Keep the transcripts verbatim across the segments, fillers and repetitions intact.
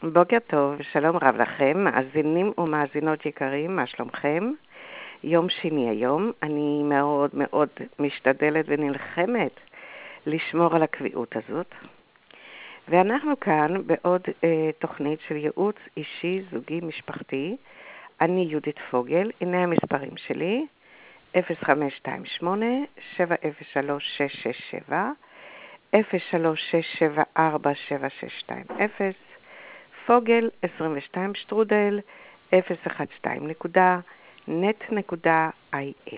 בוקר טוב, שלום רב לכם, מאזינים ומאזינות יקרים, מה שלומכם? יום שני היום, אני מאוד מאוד משתדלת ונלחמת לשמור על הקביעות הזאת. ואנחנו כאן בעוד אה, תוכנית של ייעוץ אישי, זוגי, משפחתי. אני יהודית פוגל, הנה המספרים שלי, אפס חמש שתיים שמונה שבע אפס שלוש שש שש שבע, אפס שלוש שש שבע ארבע שבע שש שתיים אפס, פוגל עשרים ושתיים שטרודל אפס אחת שתיים נקודה נט נקודה איי אל.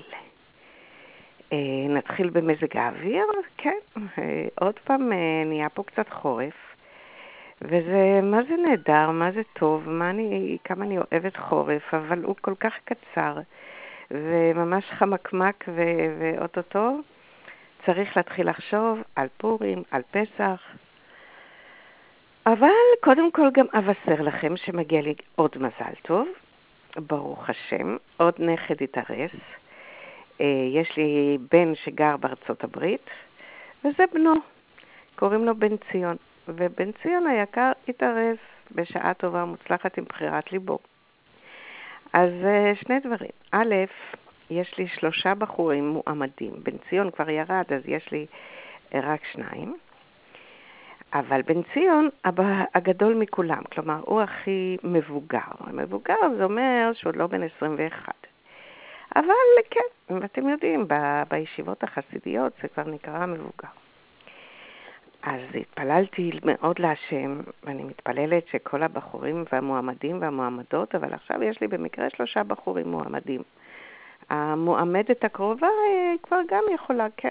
נתחיל במזג האוויר. כן, אה, עוד פעם אה, נהיה פה קצת חורף, וזה, מה זה נהדר, מה זה טוב, מה אני, כמה אני אוהבת חורף, אבל הוא כל כך קצר, וממש חמקמק, ו- ואוטוטו צריך להתחיל לחשוב על פורים, על פסח. אבל קודם כל גם אבשר לכם שמגיע לי עוד מזל טוב, ברוך השם, עוד נכד התארס. יש לי בן שגר בארצות הברית, וזה בנו, קוראים לו בן ציון, ובן ציון היקר התארס בשעה טובה ומוצלחת עם בחירת ליבו. אז שני דברים, א', יש לי שלושה בחורים מועמדים, בן ציון כבר ירד, אז יש לי רק שניים, אבל בן ציון הגדול מכולם, כלומר הוא הכי מבוגר. מבוגר זה אומר שהוא עוד לא בן עשרים ואחת. אבל כן, אתם יודעים, ב- בישיבות החסידיות זה כבר נקרא מבוגר. אז התפללתי מאוד להשם, ואני מתפללת שכל הבחורים והמועמדים והמועמדות, אבל עכשיו יש לי במקרה שלושה בחורים מועמדים. המועמדת הקרובה כבר גם יכולה, כן.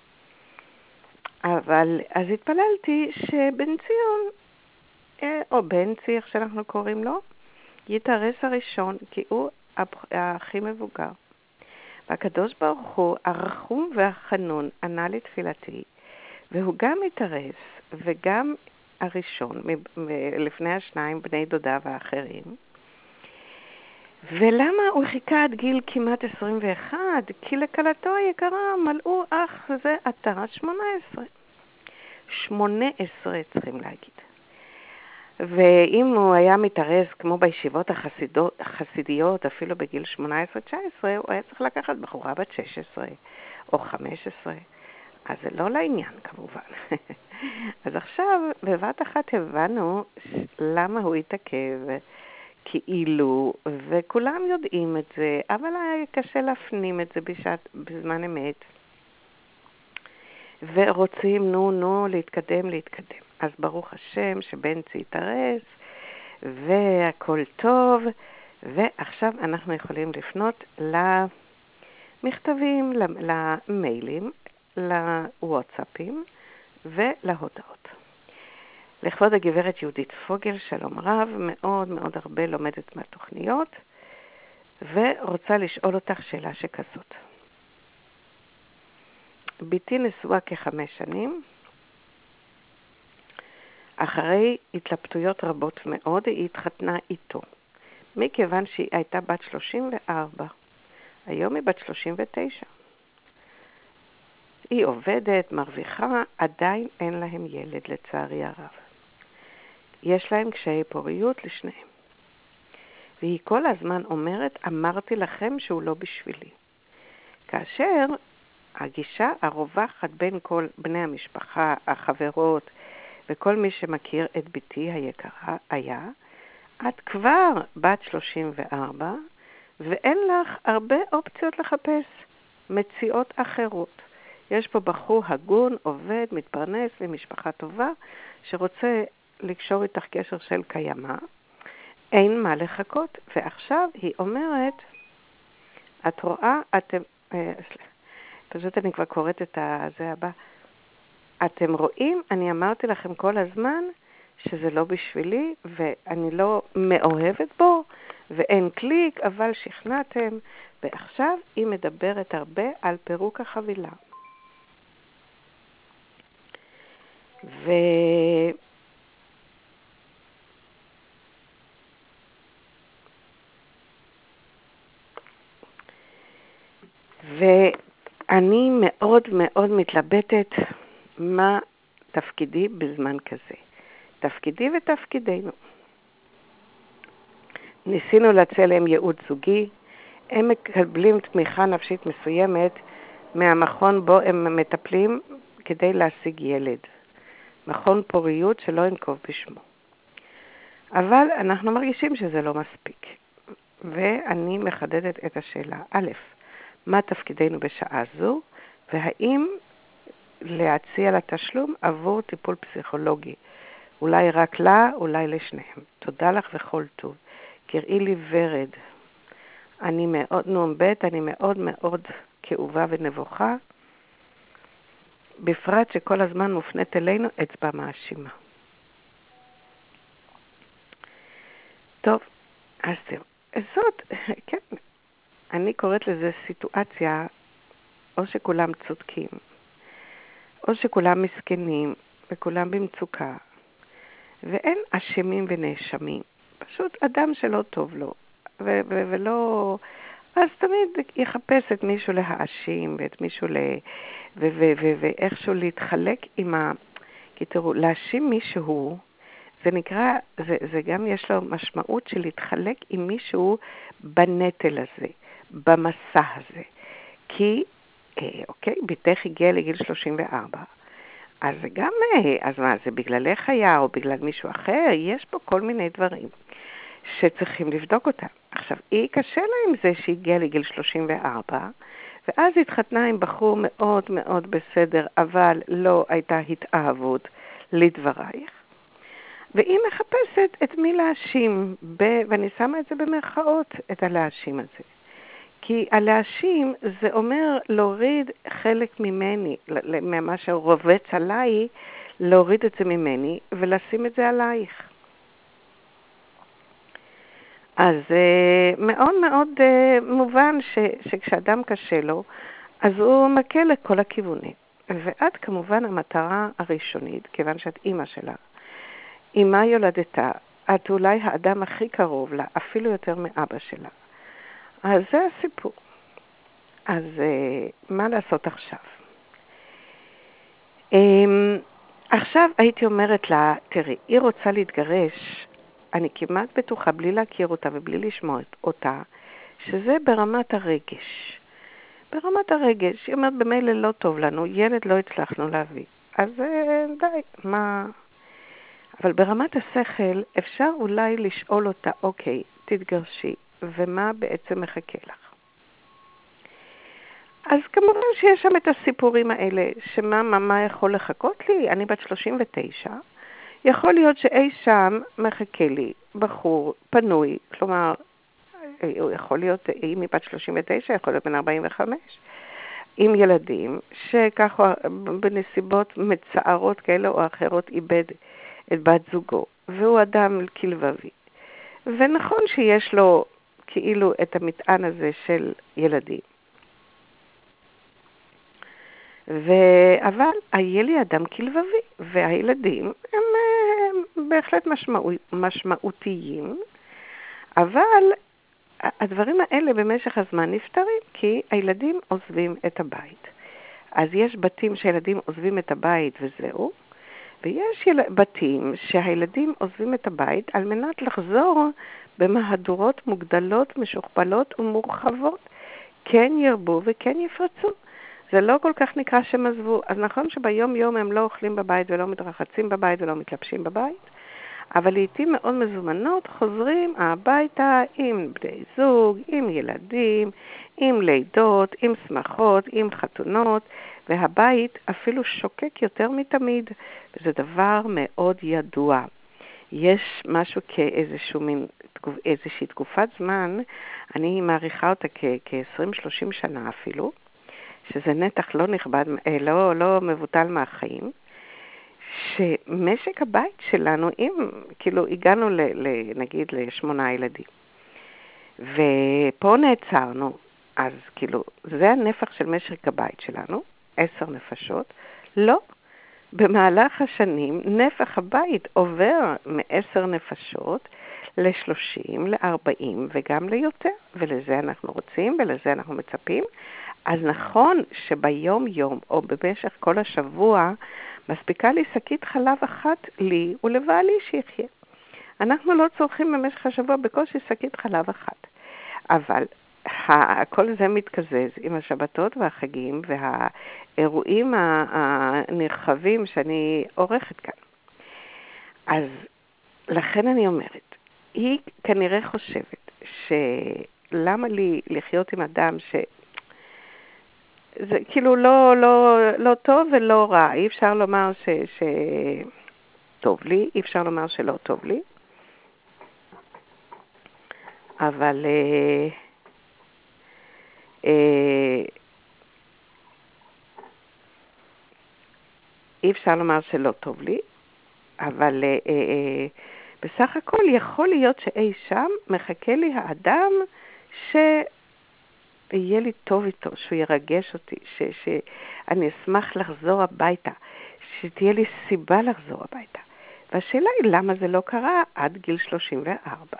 אבל אז התפללתי שבן ציון, או בן צי, איך שאנחנו קוראים לו, יתארס הראשון, כי הוא הכי מבוגר. והקדוש ברוך הוא, הרחום והחנון, ענה לתפילתי, והוא גם יתארס, וגם הראשון, לפני השניים, בני דודה ואחרים. ולמה הוא חיכה עד גיל כמעט עשרים ואחת? כי לקלתו היקרה מלאו אך זה עתה שמונה עשרה. שמונה עשרה צריכים להגיד. ואם הוא היה מתארס כמו בישיבות החסידיות, אפילו בגיל שמונה עשרה תשע עשרה, הוא היה צריך לקחת בחורה בת שש עשרה או חמש עשרה. אז זה לא לעניין כמובן. אז עכשיו בבת אחת הבנו למה הוא התעכב, כאילו, וכולם יודעים את זה, אבל היה קשה להפנים את זה בשעת, בזמן אמת. ורוצים, נו, נו, להתקדם, להתקדם. אז ברוך השם שבן צי התארס, והכל טוב, ועכשיו אנחנו יכולים לפנות למכתבים, למיילים, לוואטסאפים ולהודעות. לכבוד הגברת יהודית פוגל, שלום רב, מאוד מאוד הרבה לומדת מהתוכניות, ורוצה לשאול אותך שאלה שכזאת. ביתי נשואה כחמש שנים, אחרי התלבטויות רבות מאוד היא התחתנה איתו, מכיוון שהיא הייתה בת שלושים וארבע, היום היא בת שלושים ותשע. היא עובדת, מרוויחה, עדיין אין להם ילד לצערי הרב. יש להם קשיי פוריות לשניהם. והיא כל הזמן אומרת, אמרתי לכם שהוא לא בשבילי. כאשר הגישה הרווחת בין כל בני המשפחה, החברות, וכל מי שמכיר את ביתי היקרה היה, את כבר בת שלושים וארבע, ואין לך הרבה אופציות לחפש, מציאות אחרות. יש פה בחור הגון, עובד, מתפרנס למשפחה טובה, שרוצה לקשור איתך קשר של קיימה, אין מה לחכות. ועכשיו היא אומרת, את רואה, אתם, אה, פשוט אני כבר קוראת את זה הבא, אתם רואים, אני אמרתי לכם כל הזמן שזה לא בשבילי, ואני לא מאוהבת בו, ואין קליק, אבל שכנעתם. ועכשיו היא מדברת הרבה על פירוק החבילה. ו... ואני מאוד מאוד מתלבטת מה תפקידי בזמן כזה. תפקידי ותפקידנו. ניסינו להציע להם ייעוד זוגי, הם מקבלים תמיכה נפשית מסוימת מהמכון בו הם מטפלים כדי להשיג ילד. מכון פוריות שלא ינקוב בשמו. אבל אנחנו מרגישים שזה לא מספיק. ואני מחדדת את השאלה. א', מה תפקידנו בשעה זו, והאם להציע לתשלום עבור טיפול פסיכולוגי. אולי רק לה, אולי לשניהם. תודה לך וכל טוב. קראי לי ורד. אני מאוד נומבט, אני מאוד מאוד כאובה ונבוכה, בפרט שכל הזמן מופנית אלינו אצבע מאשימה. טוב, אז זהו. זאת, כן, אני קוראת לזה סיטואציה, או שכולם צודקים, או שכולם מסכנים, וכולם במצוקה, ואין אשמים ונאשמים. פשוט אדם שלא טוב לו, ו- ו- ולא... אז תמיד יחפש את מישהו להאשים, ואת מישהו ל... ו- ו- ו- ואיכשהו להתחלק עם ה... כי תראו, להאשים מישהו, זה נקרא, זה, זה גם יש לו משמעות של להתחלק עם מישהו בנטל הזה, במסע הזה. כי, אוקיי, ביתך הגיע לגיל שלושים וארבע, אז זה גם, אז מה, זה בגללך היה או בגלל מישהו אחר? יש פה כל מיני דברים שצריכים לבדוק אותם. עכשיו, היא קשה לה עם זה שהגיעה לגיל שלושים וארבע, ואז התחתנה עם בחור מאוד מאוד בסדר, אבל לא הייתה התאהבות לדברייך. והיא מחפשת את מי להאשים, ב, ואני שמה את זה במרכאות, את הלהאשים הזה. כי הלהאשים זה אומר להוריד חלק ממני, ממה שרובץ עליי, להוריד את זה ממני ולשים את זה עלייך. אז מאוד מאוד מובן ש, שכשאדם קשה לו, אז הוא מכה לכל הכיוונים. ואת כמובן המטרה הראשונית, כיוון שאת אימא שלה, אימא יולדתה, את אולי האדם הכי קרוב לה, אפילו יותר מאבא שלה. אז זה הסיפור. אז מה לעשות עכשיו? עכשיו הייתי אומרת לה, תראי, היא רוצה להתגרש, אני כמעט בטוחה, בלי להכיר אותה ובלי לשמוע אותה, שזה ברמת הרגש. ברמת הרגש, היא אומרת, במילא לא טוב לנו, ילד לא הצלחנו להביא. אז די, מה... אבל ברמת השכל אפשר אולי לשאול אותה, אוקיי, תתגרשי, ומה בעצם מחכה לך? אז כמובן שיש שם את הסיפורים האלה, שמה מה, מה יכול לחכות לי? אני בת שלושים ותשע, יכול להיות שאי שם מחכה לי בחור פנוי, כלומר, הוא יכול להיות, אם היא בת שלושים ותשע, יכול להיות בן ארבעים וחמש, עם ילדים, שככה בנסיבות מצערות כאלה או אחרות איבד את בת זוגו, והוא אדם כלבבי. ונכון שיש לו כאילו את המטען הזה של ילדים. ו... אבל היה לי אדם כלבבי, והילדים הם, הם בהחלט משמעו... משמעותיים, אבל הדברים האלה במשך הזמן נפתרים, כי הילדים עוזבים את הבית. אז יש בתים שהילדים עוזבים את הבית וזהו, ויש יל... בתים שהילדים עוזבים את הבית על מנת לחזור במהדורות מוגדלות, משוכפלות ומורחבות, כן ירבו וכן יפרצו. זה לא כל כך נקרא שהם עזבו. אז נכון שביום יום הם לא אוכלים בבית ולא מתרחצים בבית ולא מתלבשים בבית, אבל לעתים מאוד מזומנות חוזרים הביתה עם בני זוג, עם ילדים, עם לידות, עם שמחות, עם חתונות, והבית אפילו שוקק יותר מתמיד, וזה דבר מאוד ידוע. יש משהו כאיזשהו מין, איזושהי תקופת זמן, אני מעריכה אותה כ-עשרים שלושים שנה אפילו, שזה נתח לא נכבד, לא, לא מבוטל מהחיים, שמשק הבית שלנו, אם כאילו הגענו ל, ל, נגיד לשמונה ילדים, ופה נעצרנו, אז כאילו זה הנפח של משק הבית שלנו, עשר נפשות, לא, במהלך השנים נפח הבית עובר מעשר נפשות ל-שלושים, ל-ארבעים וגם ליותר, ולזה אנחנו רוצים ולזה אנחנו מצפים. אז נכון שביום יום או במשך כל השבוע מספיקה לי שקית חלב אחת לי ולבעלי שיחיה. אנחנו לא צורכים במשך השבוע בקושי שקית חלב אחת. אבל כל זה מתקזז עם השבתות והחגים והאירועים הנרחבים שאני עורכת כאן. אז לכן אני אומרת, היא כנראה חושבת שלמה לי לחיות עם אדם ש... זה כאילו לא, לא, לא טוב ולא רע. אי אפשר לומר ש, ש... טוב לי, אי אפשר לומר שלא טוב לי. אבל אה, אה, אי אפשר לומר שלא טוב לי, אבל אה, אה, בסך הכל יכול להיות שאי שם מחכה לי האדם שיהיה לי טוב איתו, שהוא ירגש אותי, ש, שאני אשמח לחזור הביתה, שתהיה לי סיבה לחזור הביתה. והשאלה היא למה זה לא קרה עד גיל שלושים וארבע.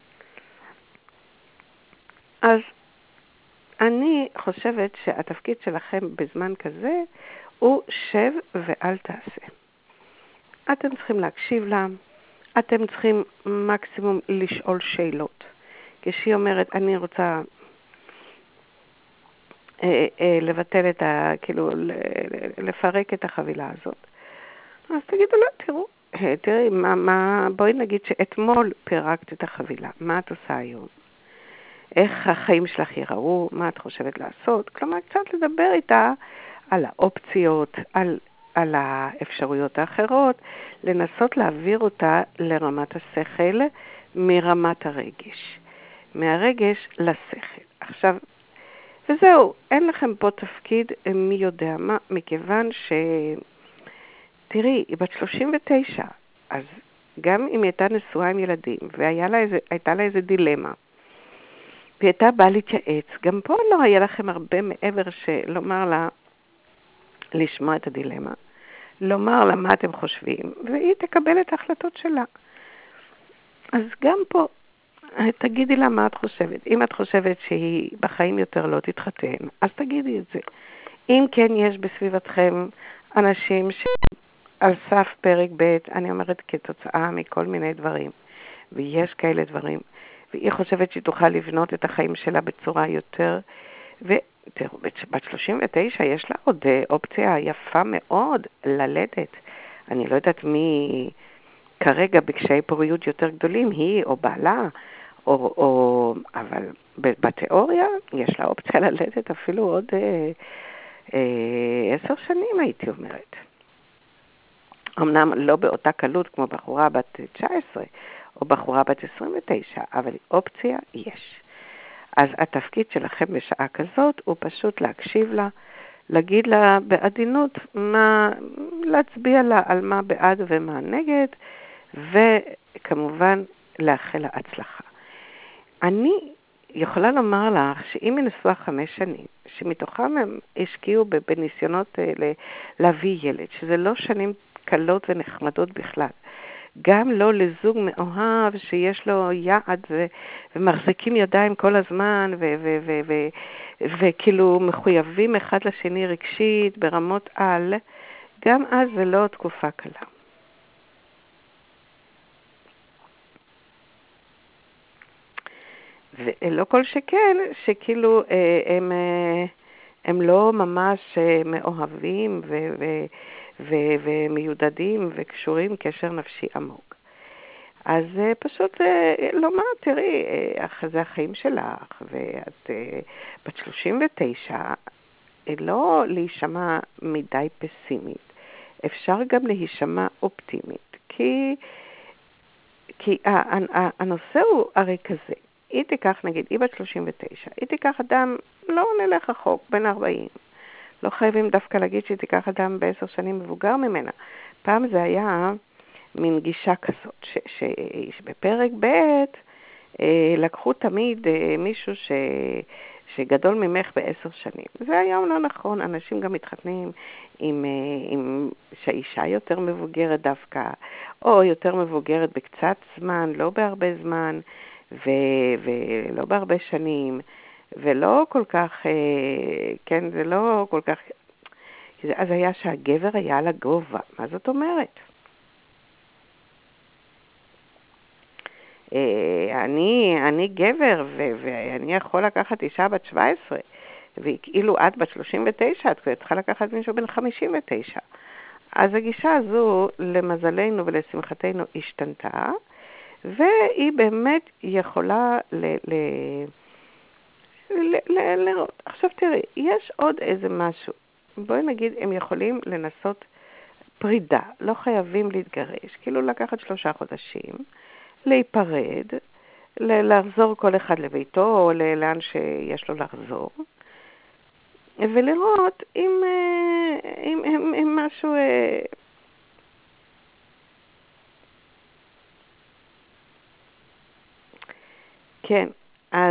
אז אני חושבת שהתפקיד שלכם בזמן כזה הוא שב ואל תעשה. אתם צריכים להקשיב לה, אתם צריכים מקסימום לשאול שאלות. כשהיא אומרת, אני רוצה אה, אה, לבטל את ה... כאילו, לפרק את החבילה הזאת. אז תגידו לה, תראו, אה, תראי, מה, מה, בואי נגיד שאתמול פירקת את החבילה, מה את עושה היום? איך החיים שלך יראו, מה את חושבת לעשות? כלומר, קצת לדבר איתה על האופציות, על, על האפשרויות האחרות, לנסות להעביר אותה לרמת השכל מרמת הרגש. מהרגש לשכל. עכשיו, וזהו, אין לכם פה תפקיד מי יודע מה, מכיוון ש... תראי, היא בת שלושים ותשע, אז גם אם היא הייתה נשואה עם ילדים, והייתה לה איזה דילמה, והיא הייתה באה להתייעץ, גם פה לא היה לכם הרבה מעבר שלומר לה, לשמוע את הדילמה, לומר לה מה אתם חושבים, והיא תקבל את ההחלטות שלה. אז גם פה, תגידי לה מה את חושבת. אם את חושבת שהיא בחיים יותר לא תתחתן, אז תגידי את זה. אם כן יש בסביבתכם אנשים שעל סף פרק ב', אני אומרת כתוצאה מכל מיני דברים, ויש כאלה דברים, והיא חושבת שהיא תוכל לבנות את החיים שלה בצורה יותר, ותראו, בת שלושים ותשע יש לה עוד אופציה יפה מאוד ללדת. אני לא יודעת מי כרגע בקשיי פוריות יותר גדולים, היא או בעלה, או, או, אבל בתיאוריה יש לה אופציה ללדת אפילו עוד אה, אה, עשר שנים, הייתי אומרת. אמנם לא באותה קלות כמו בחורה בת תשע עשרה, או בחורה בת עשרים ותשע, אבל אופציה יש. אז התפקיד שלכם בשעה כזאת הוא פשוט להקשיב לה, להגיד לה בעדינות, מה, להצביע לה על מה בעד ומה נגד, וכמובן לאחל לה הצלחה. אני יכולה לומר לך שאם היא נשואה חמש שנים, שמתוכם הם השקיעו בניסיונות להביא ילד, שזה לא שנים קלות ונחמדות בכלל, גם לא לזוג מאוהב שיש לו יעד ו- ומחזיקים ידיים כל הזמן ו- ו- ו- ו- וכאילו מחויבים אחד לשני רגשית ברמות על, גם אז זה לא תקופה קלה. ולא כל שכן, שכאילו הם, הם לא ממש מאוהבים ו- ו- ו- ומיודדים וקשורים קשר נפשי עמוק. אז פשוט לומר, תראי, זה החיים שלך, ואת בת שלושים ותשע, לא להישמע מדי פסימית. אפשר גם להישמע אופטימית, כי, כי הנושא הוא הרי כזה. היא תיקח, נגיד, היא בת שלושים ותשע, היא תיקח אדם, לא נלך רחוק, בן ארבעים. לא חייבים דווקא להגיד שהיא תיקח אדם בעשר שנים מבוגר ממנה. פעם זה היה מין גישה כזאת, ש, ש, שבפרק ב' אה, לקחו תמיד אה, מישהו ש, שגדול ממך בעשר שנים. זה היום לא נכון, אנשים גם מתחתנים עם, אה, עם שהאישה יותר מבוגרת דווקא, או יותר מבוגרת בקצת זמן, לא בהרבה זמן, ו, ולא בהרבה שנים, ולא כל כך, אה, כן, זה לא כל כך, אז היה שהגבר היה לגובה. מה זאת אומרת? אני, אני גבר ו- ואני יכול לקחת אישה בת שבע עשרה, וכאילו את בת שלושים ותשע, את צריכה לקחת מישהו בן חמישים ותשע. אז הגישה הזו, למזלנו ולשמחתנו, השתנתה, והיא באמת יכולה ל... ל- ל- ל- לראות. עכשיו תראי, יש עוד איזה משהו. בואי נגיד, הם יכולים לנסות פרידה, לא חייבים להתגרש, כאילו לקחת שלושה חודשים, להיפרד, לחזור כל אחד לביתו או לאן שיש לו לחזור, ולראות אם, אם, אם, אם משהו... כן, אז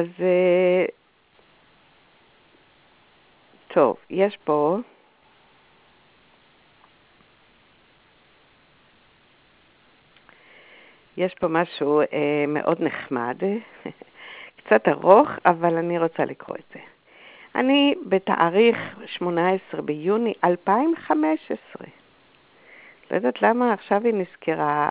טוב, יש פה... יש פה משהו אה, מאוד נחמד, קצת ארוך, אבל אני רוצה לקרוא את זה. אני בתאריך שמונה עשרה ביוני אלפיים וחמש עשרה. לא יודעת למה עכשיו היא נזכרה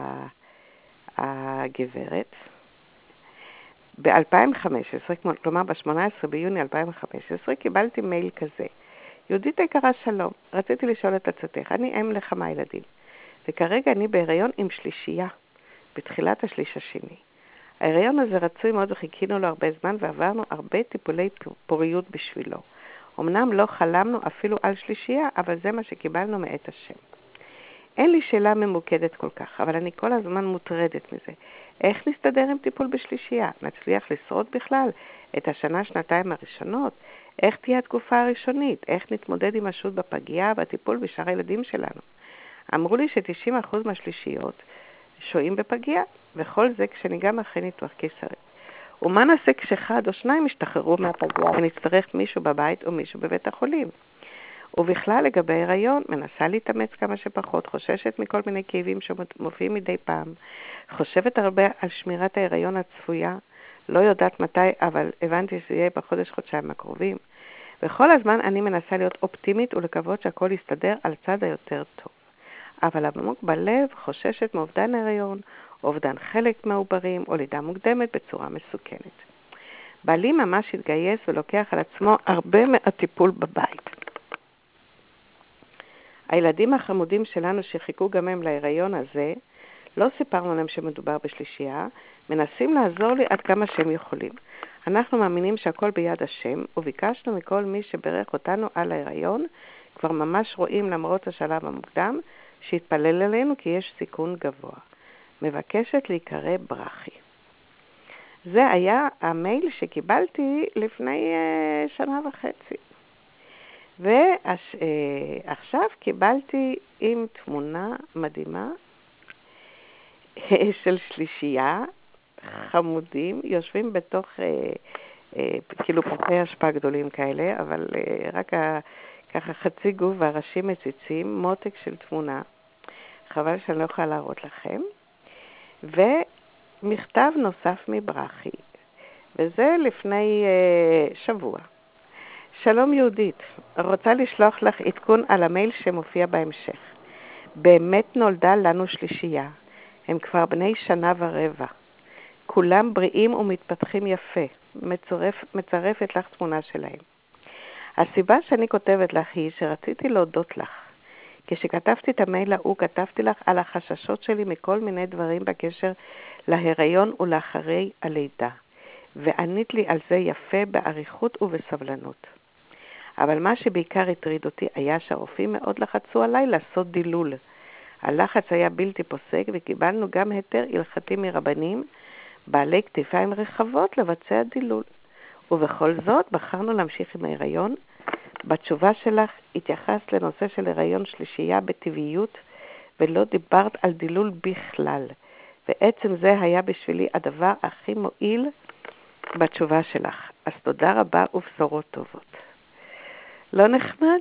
הגברת. ב-אלפיים וחמש עשרה, כלומר ב-שמונה עשרה ביוני אלפיים וחמש עשרה, קיבלתי מייל כזה. יהודית היקרה, שלום, רציתי לשאול את עצתך, אני אם לכמה ילדים, וכרגע אני בהיריון עם שלישייה, בתחילת השליש השני. ההיריון הזה רצוי מאוד וחיכינו לו הרבה זמן ועברנו הרבה טיפולי פוריות בשבילו. אמנם לא חלמנו אפילו על שלישייה, אבל זה מה שקיבלנו מאת השם. אין לי שאלה ממוקדת כל כך, אבל אני כל הזמן מוטרדת מזה. איך נסתדר עם טיפול בשלישייה? נצליח לשרוד בכלל את השנה, שנתיים הראשונות? איך תהיה התקופה הראשונית? איך נתמודד עם השות בפגייה והטיפול בשאר הילדים שלנו? אמרו לי ש-תשעים אחוז מהשלישיות שוהים בפגייה, וכל זה כשניגם אחרי ניתוח קיסרי. ומה נעשה כשאחד או שניים ישתחררו מהפגייה ונצטרך מישהו בבית או מישהו בבית החולים? ובכלל לגבי הריון, מנסה להתאמץ כמה שפחות, חוששת מכל מיני כאבים שמופיעים מדי פעם, חושבת הרבה על שמירת ההיריון הצפויה, לא יודעת מתי, אבל הבנתי שזה יהיה בחודש חודשיים הקרובים, וכל הזמן אני מנסה להיות אופטימית ולקוות שהכל יסתדר על צד היותר טוב. אבל עמוק בלב חוששת מאובדן הריון, אובדן חלק מהעוברים או לידה מוקדמת בצורה מסוכנת. בעלי ממש התגייס ולוקח על עצמו הרבה מהטיפול בבית. הילדים החמודים שלנו שחיכו גם הם להיריון הזה, לא סיפרנו להם שמדובר בשלישייה, מנסים לעזור לי עד כמה שהם יכולים. אנחנו מאמינים שהכל ביד השם, וביקשנו מכל מי שברך אותנו על ההיריון, כבר ממש רואים למרות השלב המוקדם, שיתפלל עלינו כי יש סיכון גבוה. מבקשת להיקרא ברכי. זה היה המייל שקיבלתי לפני uh, שנה וחצי. ועכשיו uh, קיבלתי עם תמונה מדהימה של שלישייה, חמודים, יושבים בתוך uh, uh, כאילו פחי אשפה גדולים כאלה, אבל uh, רק ה, ככה חצי גוף והראשים מציצים, מותק של תמונה. חבל שאני לא יכולה להראות לכם. ומכתב נוסף מברכי, וזה לפני uh, שבוע. שלום יהודית, רוצה לשלוח לך עדכון על המייל שמופיע בהמשך. באמת נולדה לנו שלישייה, הם כבר בני שנה ורבע. כולם בריאים ומתפתחים יפה, מצרף, מצרפת לך תמונה שלהם. הסיבה שאני כותבת לך היא שרציתי להודות לך. כשכתבתי את המייל ההוא, כתבתי לך על החששות שלי מכל מיני דברים בקשר להיריון ולאחרי הלידה, וענית לי על זה יפה בעריכות ובסבלנות. אבל מה שבעיקר הטריד אותי היה שהרופאים מאוד לחצו עליי לעשות דילול. הלחץ היה בלתי פוסק וקיבלנו גם היתר הלכתי מרבנים בעלי כתפיים רחבות לבצע דילול. ובכל זאת בחרנו להמשיך עם ההיריון. בתשובה שלך התייחסת לנושא של הריון שלישייה בטבעיות ולא דיברת על דילול בכלל. ועצם זה היה בשבילי הדבר הכי מועיל בתשובה שלך. אז תודה רבה ובשורות טובות. לא נחמד?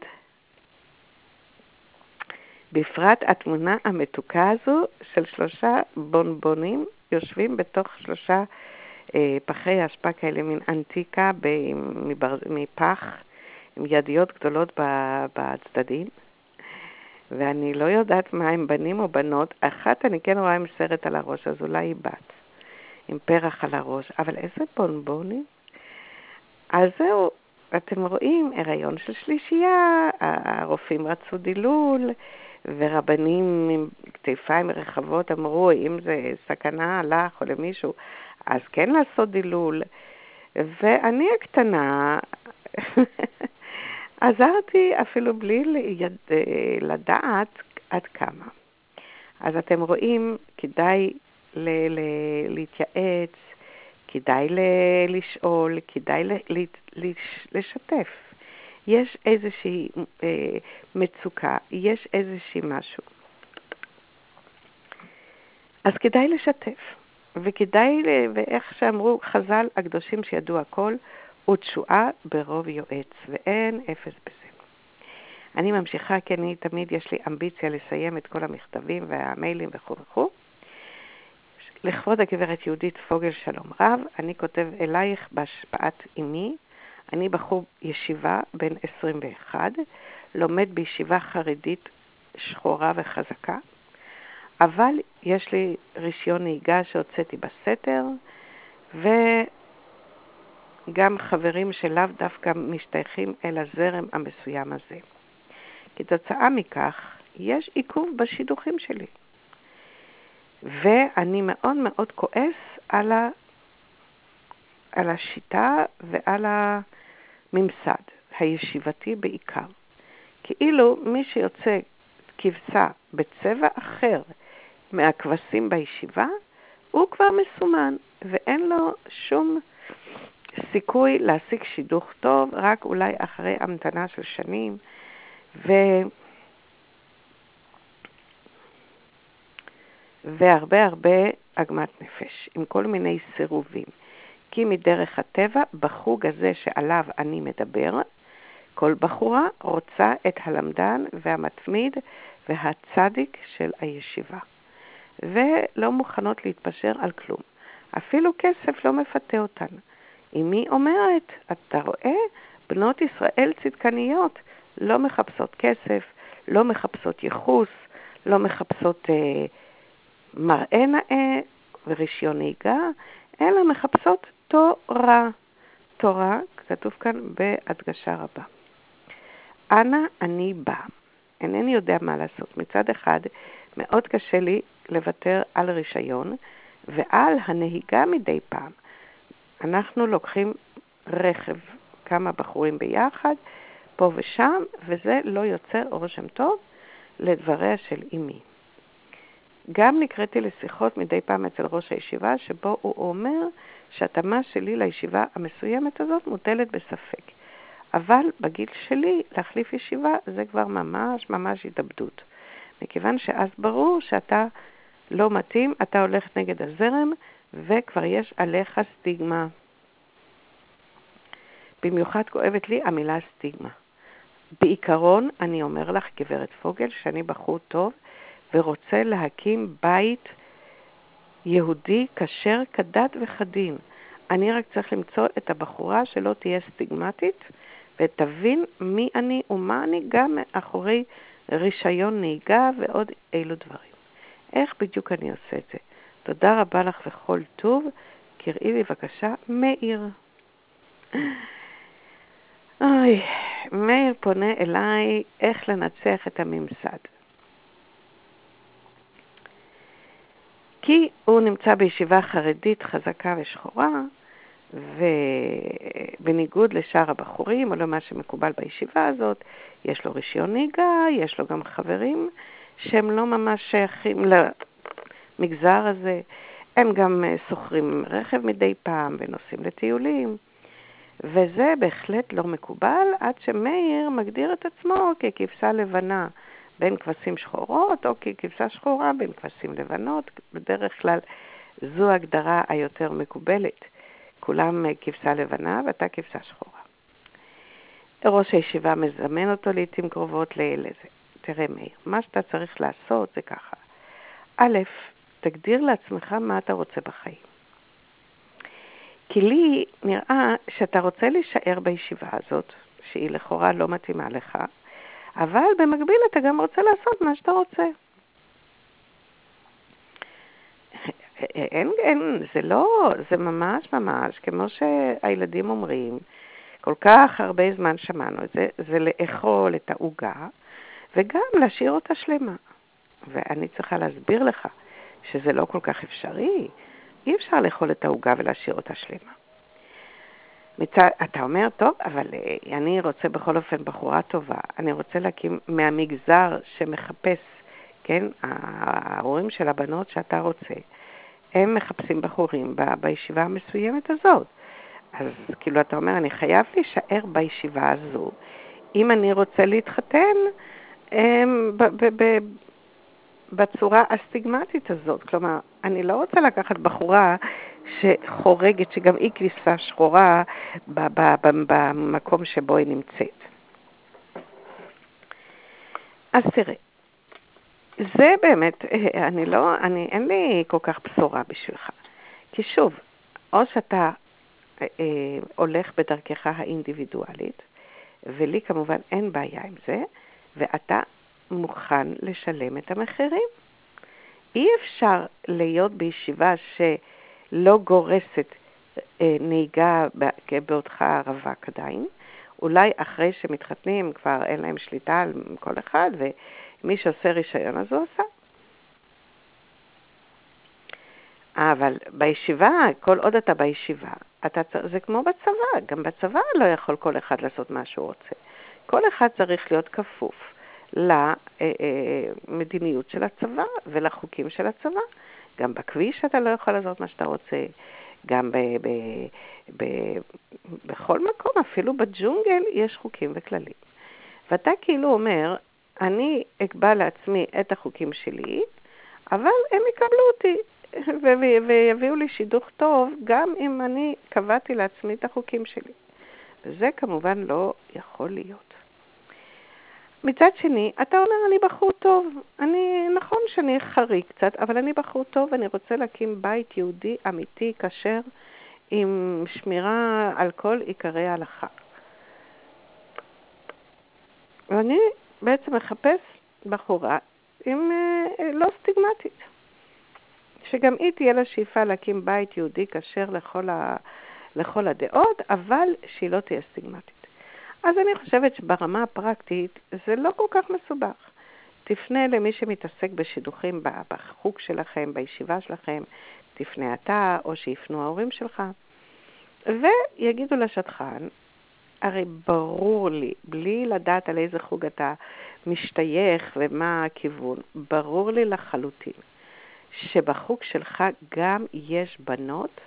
בפרט התמונה המתוקה הזו של שלושה בונבונים יושבים בתוך שלושה אה, פחי אשפה כאלה מן אנטיקה מבר, מפח עם ידיות גדולות בצדדים, ואני לא יודעת מה הם בנים או בנות. אחת אני כן רואה עם סרט על הראש, אז אולי היא בת. עם פרח על הראש, אבל איזה בונבונים. אז זהו, אתם רואים, הריון של שלישייה, הרופאים רצו דילול, ורבנים עם כתפיים רחבות אמרו, אם זה סכנה לך או למישהו, אז כן לעשות דילול. ואני הקטנה, עזרתי אפילו בלי ליד, לדעת עד כמה. אז אתם רואים, כדאי ל- ל- להתייעץ, כדאי ל- לשאול, כדאי ל- ל- לשתף. יש איזושהי אה, מצוקה, יש איזושהי משהו. אז כדאי לשתף, וכדאי, ואיך שאמרו חז"ל הקדושים שידעו הכל, ותשועה ברוב יועץ, ואין אפס בזה. אני ממשיכה, כי אני תמיד יש לי אמביציה לסיים את כל המכתבים והמיילים וכו' וכו'. לכבוד הגברת יהודית פוגל שלום רב, אני כותב אלייך בהשפעת אמי. אני בחור ישיבה בן עשרים ואחת, לומד בישיבה חרדית שחורה וחזקה, אבל יש לי רישיון נהיגה שהוצאתי בסתר, וגם חברים שלאו דווקא משתייכים אל הזרם המסוים הזה. כתוצאה מכך, יש עיכוב בשידוכים שלי. ואני מאוד מאוד כועס על, ה... על השיטה ועל הממסד הישיבתי בעיקר. כאילו מי שיוצא כבשה בצבע אחר מהכבשים בישיבה, הוא כבר מסומן, ואין לו שום סיכוי להשיג שידוך טוב, רק אולי אחרי המתנה של שנים, ו... והרבה הרבה עגמת נפש, עם כל מיני סירובים. כי מדרך הטבע, בחוג הזה שעליו אני מדבר, כל בחורה רוצה את הלמדן והמתמיד והצדיק של הישיבה. ולא מוכנות להתפשר על כלום. אפילו כסף לא מפתה אותן. אמי אומרת, אתה רואה, בנות ישראל צדקניות לא מחפשות כסף, לא מחפשות יחוס, לא מחפשות אה, מראה נאה ורישיון נהיגה, אלא מחפשות תורה. תורה, כתוב כאן בהדגשה רבה. אנה אני בא. אינני יודע מה לעשות. מצד אחד, מאוד קשה לי לוותר על רישיון ועל הנהיגה מדי פעם. אנחנו לוקחים רכב, כמה בחורים ביחד, פה ושם, וזה לא יוצר רושם טוב לדבריה של אמי. גם נקראתי לשיחות מדי פעם אצל ראש הישיבה, שבו הוא אומר שהתאמה שלי לישיבה המסוימת הזאת מוטלת בספק. אבל בגיל שלי להחליף ישיבה זה כבר ממש ממש התאבדות. מכיוון שאז ברור שאתה לא מתאים, אתה הולך נגד הזרם, וכבר יש עליך סטיגמה. במיוחד כואבת לי המילה סטיגמה. בעיקרון אני אומר לך, גברת פוגל, שאני בחור טוב, ורוצה להקים בית יהודי כשר כדת וכדין. אני רק צריך למצוא את הבחורה שלא תהיה סטיגמטית, ותבין מי אני ומה אני, גם אחורי רישיון נהיגה ועוד אילו דברים. איך בדיוק אני עושה את זה? תודה רבה לך וכל טוב, קראי לי בבקשה מאיר. אוי, מאיר פונה אליי איך לנצח את הממסד. כי הוא נמצא בישיבה חרדית חזקה ושחורה, ובניגוד לשאר הבחורים, או למה שמקובל בישיבה הזאת, יש לו רישיון נהיגה, יש לו גם חברים שהם לא ממש שייכים למגזר הזה. הם גם סוחרים רכב מדי פעם ונוסעים לטיולים, וזה בהחלט לא מקובל, עד שמאיר מגדיר את עצמו ככבשה לבנה בין כבשים שחורות, או ככבשה שחורה בין כבשים לבנות. בדרך כלל זו הגדרה היותר מקובלת. כולם כבשה לבנה ואתה כבשה שחורה. ראש הישיבה מזמן אותו לעתים קרובות לזה. תראה מאיר, מה שאתה צריך לעשות זה ככה. א', תגדיר לעצמך מה אתה רוצה בחיים. כי לי נראה שאתה רוצה להישאר בישיבה הזאת, שהיא לכאורה לא מתאימה לך, אבל במקביל אתה גם רוצה לעשות מה שאתה רוצה. אין, אין, זה לא, זה ממש ממש, כמו שהילדים אומרים, כל כך הרבה זמן שמענו את זה, זה לאכול את העוגה, וגם להשאיר אותה שלמה. ואני צריכה להסביר לך שזה לא כל כך אפשרי. אי אפשר לאכול את העוגה ולהשאיר אותה שלמה. מצד, אתה אומר, טוב, אבל אני רוצה בכל אופן בחורה טובה. אני רוצה להקים מהמגזר שמחפש, כן, ההורים של הבנות שאתה רוצה, הם מחפשים בחורים ב, בישיבה המסוימת הזאת. אז כאילו אתה אומר, אני חייב להישאר בישיבה הזו. אם אני רוצה להתחתן, ב, ב, ב, בצורה הסטיגמטית הזאת. כלומר, אני לא רוצה לקחת בחורה שחורגת, שגם היא כניסה שחורה במקום שבו היא נמצאת. אז תראה, זה באמת, אני לא, אני, אין לי כל כך בשורה בשבילך. כי שוב, או שאתה אה, הולך בדרכך האינדיבידואלית, ולי כמובן אין בעיה עם זה, ואתה מוכן לשלם את המחירים. אי אפשר להיות בישיבה שלא גורסת אה, נהיגה בעודך רווק עדיין, אולי אחרי שמתחתנים כבר אין להם שליטה על כל אחד, ומי שעושה רישיון אז הוא עושה. אבל בישיבה, כל עוד אתה בישיבה, אתה, זה כמו בצבא, גם בצבא לא יכול כל אחד לעשות מה שהוא רוצה. כל אחד צריך להיות כפוף למדיניות של הצבא ולחוקים של הצבא. גם בכביש אתה לא יכול לעשות מה שאתה רוצה, גם ב, ב, ב, בכל מקום, אפילו בג'ונגל יש חוקים וכללים. ואתה כאילו אומר, אני אקבע לעצמי את החוקים שלי, אבל הם יקבלו אותי ויביאו לי שידוך טוב, גם אם אני קבעתי לעצמי את החוקים שלי. וזה כמובן לא יכול להיות. מצד שני, אתה אומר, אני בחור טוב. אני, נכון שאני חריג קצת, אבל אני בחור טוב, ואני רוצה להקים בית יהודי אמיתי, כשר, עם שמירה על כל עיקרי ההלכה. ואני בעצם מחפש בחורה עם לא סטיגמטית. שגם היא תהיה לה שאיפה להקים בית יהודי כשר לכל, ה, לכל הדעות, אבל שהיא לא תהיה סטיגמטית. אז אני חושבת שברמה הפרקטית זה לא כל כך מסובך. תפנה למי שמתעסק בשידוכים בחוג שלכם, בישיבה שלכם, תפנה אתה או שיפנו ההורים שלך, ויגידו לשטחן, הרי ברור לי, בלי לדעת על איזה חוג אתה משתייך ומה הכיוון, ברור לי לחלוטין. שבחוג שלך גם יש בנות,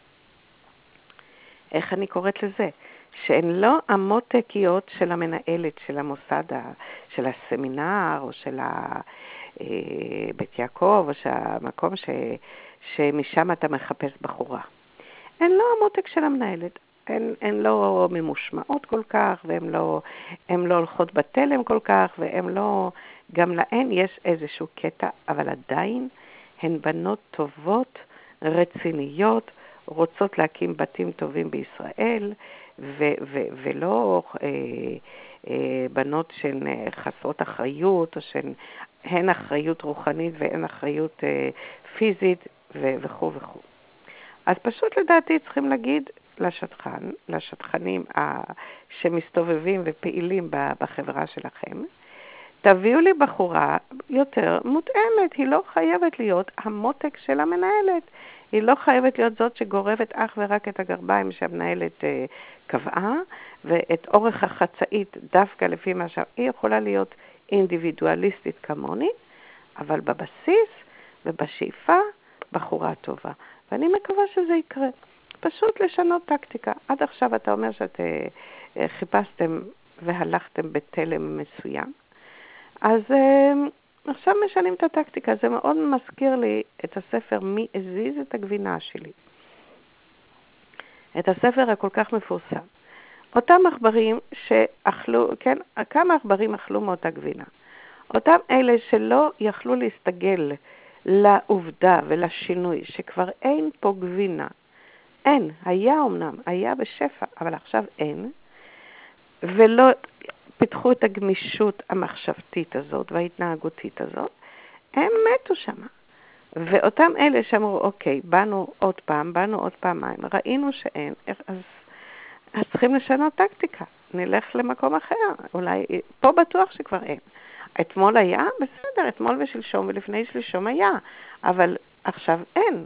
איך אני קוראת לזה? שהן לא המותקיות של המנהלת של המוסד, של הסמינר, או של בית יעקב, או שהמקום ש, שמשם אתה מחפש בחורה. הן לא המותק של המנהלת. הן, הן לא ממושמעות כל כך, והן לא, הן לא הולכות בתלם כל כך, והן לא, גם להן יש איזשהו קטע, אבל עדיין הן בנות טובות, רציניות, רוצות להקים בתים טובים בישראל, ו- ו- ולא אה, אה, בנות שהן חסרות אחריות, או שהן הן אחריות רוחנית והן אחריות אה, פיזית ו- וכו' וכו'. אז פשוט לדעתי צריכים להגיד לשטחן, לשטחנים שמסתובבים ופעילים בחברה שלכם, תביאו לי בחורה יותר מותאמת, היא לא חייבת להיות המותק של המנהלת, היא לא חייבת להיות זאת שגורבת אך ורק את הגרביים שהמנהלת אה, קבעה, ואת אורך החצאית דווקא לפי מה שהיא יכולה להיות אינדיבידואליסטית כמוני, אבל בבסיס ובשאיפה בחורה טובה. ואני מקווה שזה יקרה. פשוט לשנות טקטיקה. עד עכשיו אתה אומר שאתם אה, חיפשתם והלכתם בתלם מסוים. אז uh, עכשיו משנים את הטקטיקה. זה מאוד מזכיר לי את הספר מי הזיז את הגבינה שלי. את הספר הכל כך מפורסם. אותם עכברים שאכלו, כן, כמה עכברים אכלו מאותה גבינה. אותם אלה שלא יכלו להסתגל לעובדה ולשינוי שכבר אין פה גבינה. אין, היה אומנם, היה בשפע, אבל עכשיו אין. ולא פיתחו את הגמישות המחשבתית הזאת וההתנהגותית הזאת, הם מתו שם. ואותם אלה שאמרו, אוקיי, באנו עוד פעם, באנו עוד פעמיים, ראינו שאין, אז, אז צריכים לשנות טקטיקה, נלך למקום אחר, אולי פה בטוח שכבר אין. אתמול היה, בסדר, אתמול ושלשום ולפני שלשום היה, אבל עכשיו אין.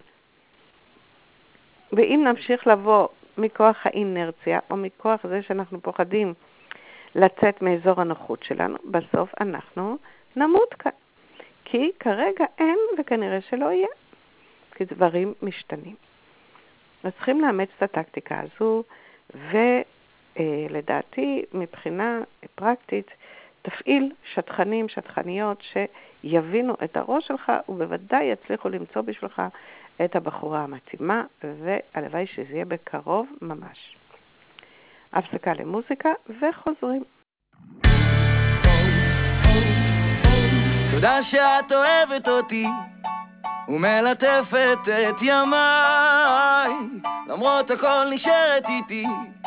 ואם נמשיך לבוא מכוח האינרציה, או מכוח זה שאנחנו פוחדים לצאת מאזור הנוחות שלנו, בסוף אנחנו נמות כאן. כי כרגע אין וכנראה שלא יהיה, כי דברים משתנים. אז צריכים לאמץ את הטקטיקה הזו, ולדעתי מבחינה פרקטית, תפעיל שטחנים, שטחניות שיבינו את הראש שלך, ובוודאי יצליחו למצוא בשבילך את הבחורה המתאימה, והלוואי שזה יהיה בקרוב ממש. הפסקה למוזיקה וחוזרים. תודה שאת אוהבת אותי ומלטפת את ימיי, למרות הכל נשארת איתי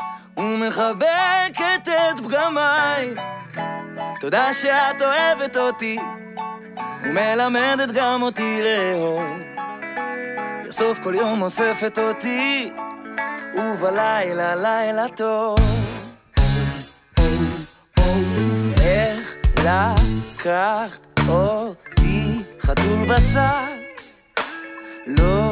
ומחבקת את פגמיי. תודה שאת אוהבת אותי ומלמדת גם אותי לאהוב, בסוף כל יום אוספת אותי ובלילה לילה טוב. איך לקחת אותי חתול בצד, לא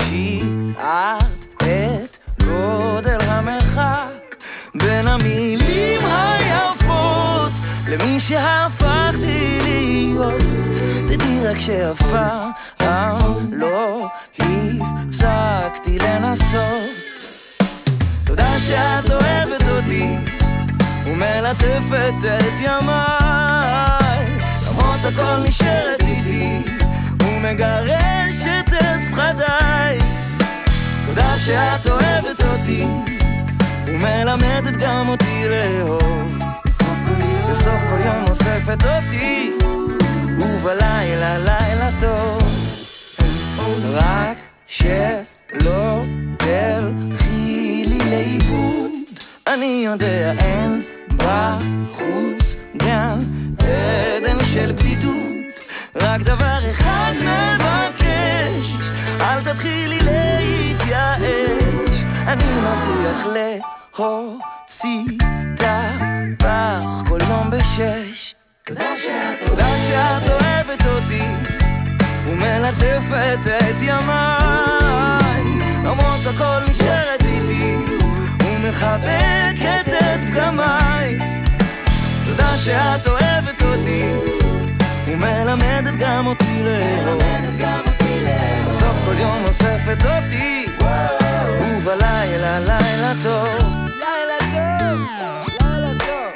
שיערת את גודל המרחק בין המילים היפות למי שהפכתי להיות. תדעי רק שאף פעם לא הפסקתי לנסות. תודה שאת אוהבת אותי ומלטפת את ימיי, למרות הכל נשארת איתי ומגרשת את פחדיי. תודה שאת אוהבת אותי ומלמדת גם אותי לאהוב, בסוף כל יום אוספת אותי ובלילה לילה טוב. רק שלא תלכי לי לאיבוד, אני יודע אין בחוץ גן עדן של בדידות, רק דבר אחד מבקש, אל תתחילי להתייאש. אני מבטיח להוציא טבח כל יום בשש. תודה שאת אוהבת אותי ומלטפת את ימיי, למרות הכל נשארת איתי ומחבקת את פגמיי. תודה שאת אוהבת אותי ומלמדת גם אותי לאהוב, בסוף כל יום אוספת אותי ובלילה לילה טוב. לילה טוב, לילה טוב.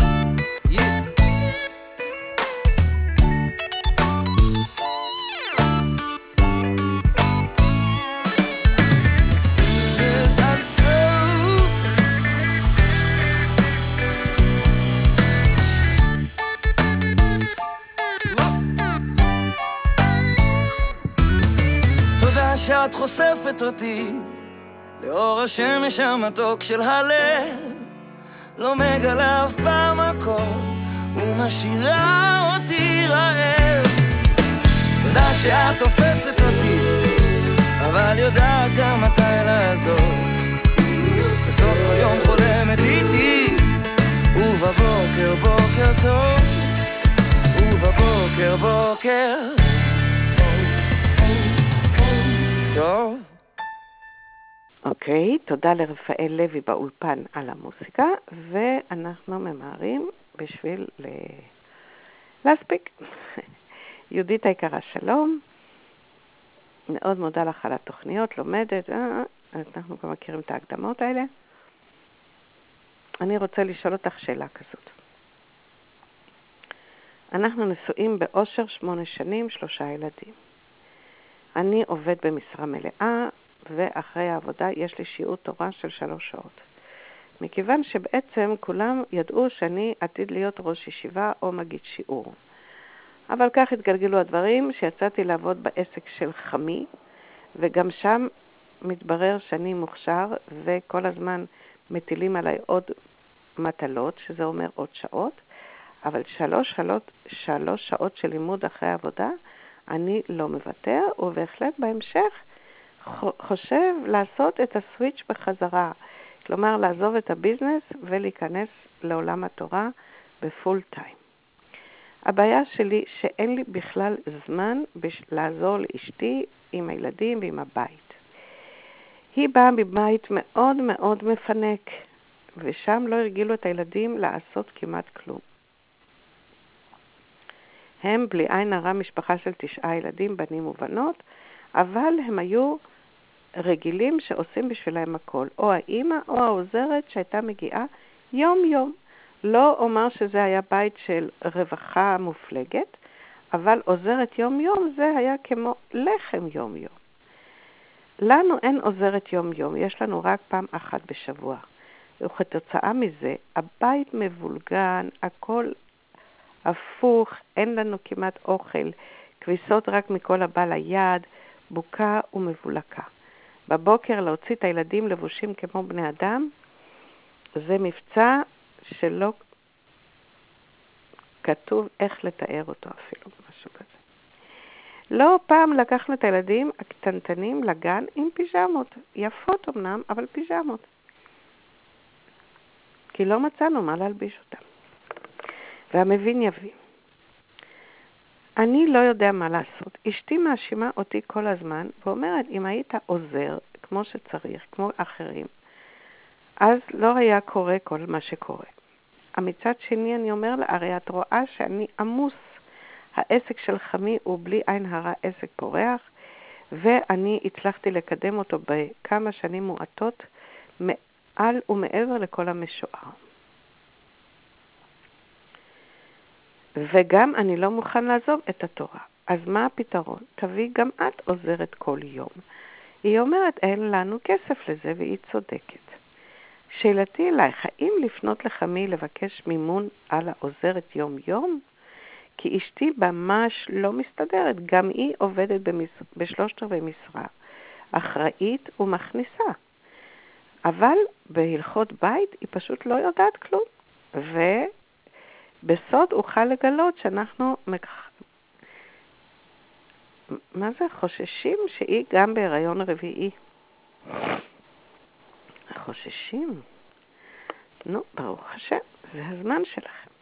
שאת חושפת אותי לאור השמש המתוק של הלב, לא מגלה אף פעם הכל ומשאירה אותי רעב. תודה שאת תופסת אותי אבל יודעת גם מתי לעזור, בסוף כל יום חולמת איתי ובבוקר בוקר טוב, ובבוקר בוקר טוב. אוקיי, תודה לרפאל לוי באולפן על המוסיקה, ואנחנו ממהרים בשביל ל... להספיק. יהודית היקרה, שלום. מאוד מודה לך על התוכניות, לומדת, אה, אנחנו גם מכירים את ההקדמות האלה. אני רוצה לשאול אותך שאלה כזאת. אנחנו נשואים באושר שמונה שנים, שלושה ילדים. אני עובד במשרה מלאה, ואחרי העבודה יש לי שיעור תורה של שלוש שעות. מכיוון שבעצם כולם ידעו שאני עתיד להיות ראש ישיבה או מגיד שיעור. אבל כך התגלגלו הדברים שיצאתי לעבוד בעסק של חמי, וגם שם מתברר שאני מוכשר, וכל הזמן מטילים עליי עוד מטלות, שזה אומר עוד שעות, אבל שלוש, שלוש, שלוש שעות של לימוד אחרי העבודה, אני לא מוותר, ובהחלט בהמשך חושב לעשות את הסוויץ' בחזרה. כלומר, לעזוב את הביזנס ולהיכנס לעולם התורה בפול טיים. הבעיה שלי שאין לי בכלל זמן לעזור לאשתי עם הילדים ועם הבית. היא באה מבית מאוד מאוד מפנק, ושם לא הרגילו את הילדים לעשות כמעט כלום. הם בלי עין הרע משפחה של תשעה ילדים, בנים ובנות, אבל הם היו רגילים שעושים בשבילם הכל, או האמא או העוזרת שהייתה מגיעה יום יום. לא אומר שזה היה בית של רווחה מופלגת, אבל עוזרת יום יום זה היה כמו לחם יום יום. לנו אין עוזרת יום יום, יש לנו רק פעם אחת בשבוע. וכתוצאה מזה, הבית מבולגן, הכל הפוך, אין לנו כמעט אוכל, כביסות רק מכל הבא ליד, בוקה ומבולקה. בבוקר להוציא את הילדים לבושים כמו בני אדם, זה מבצע שלא כתוב איך לתאר אותו אפילו, משהו כזה. לא פעם לקחנו את הילדים הקטנטנים לגן עם פיג'מות, יפות אמנם, אבל פיג'מות. כי לא מצאנו מה להלביש אותם. והמבין יבין. אני לא יודע מה לעשות. אשתי מאשימה אותי כל הזמן, ואומרת, אם היית עוזר כמו שצריך, כמו אחרים, אז לא היה קורה כל מה שקורה. מצד שני אני אומר לה, הרי את רואה שאני עמוס. העסק של חמי הוא בלי עין הרע עסק פורח, ואני הצלחתי לקדם אותו בכמה שנים מועטות, מעל ומעבר לכל המשוער. וגם אני לא מוכן לעזוב את התורה. אז מה הפתרון? תביא גם את עוזרת כל יום. היא אומרת, אין לנו כסף לזה, והיא צודקת. שאלתי אלייך, האם לפנות לחמי לבקש מימון על העוזרת יום יום? כי אשתי ממש לא מסתדרת, גם היא עובדת במש... בשלושת רבעי משרה, אחראית ומכניסה. אבל בהלכות בית היא פשוט לא יודעת כלום. ובסוד אוכל לגלות שאנחנו מקח... מה זה? חוששים שהיא גם בהיריון רביעי. חוששים? נו, ברוך השם, זה הזמן שלכם.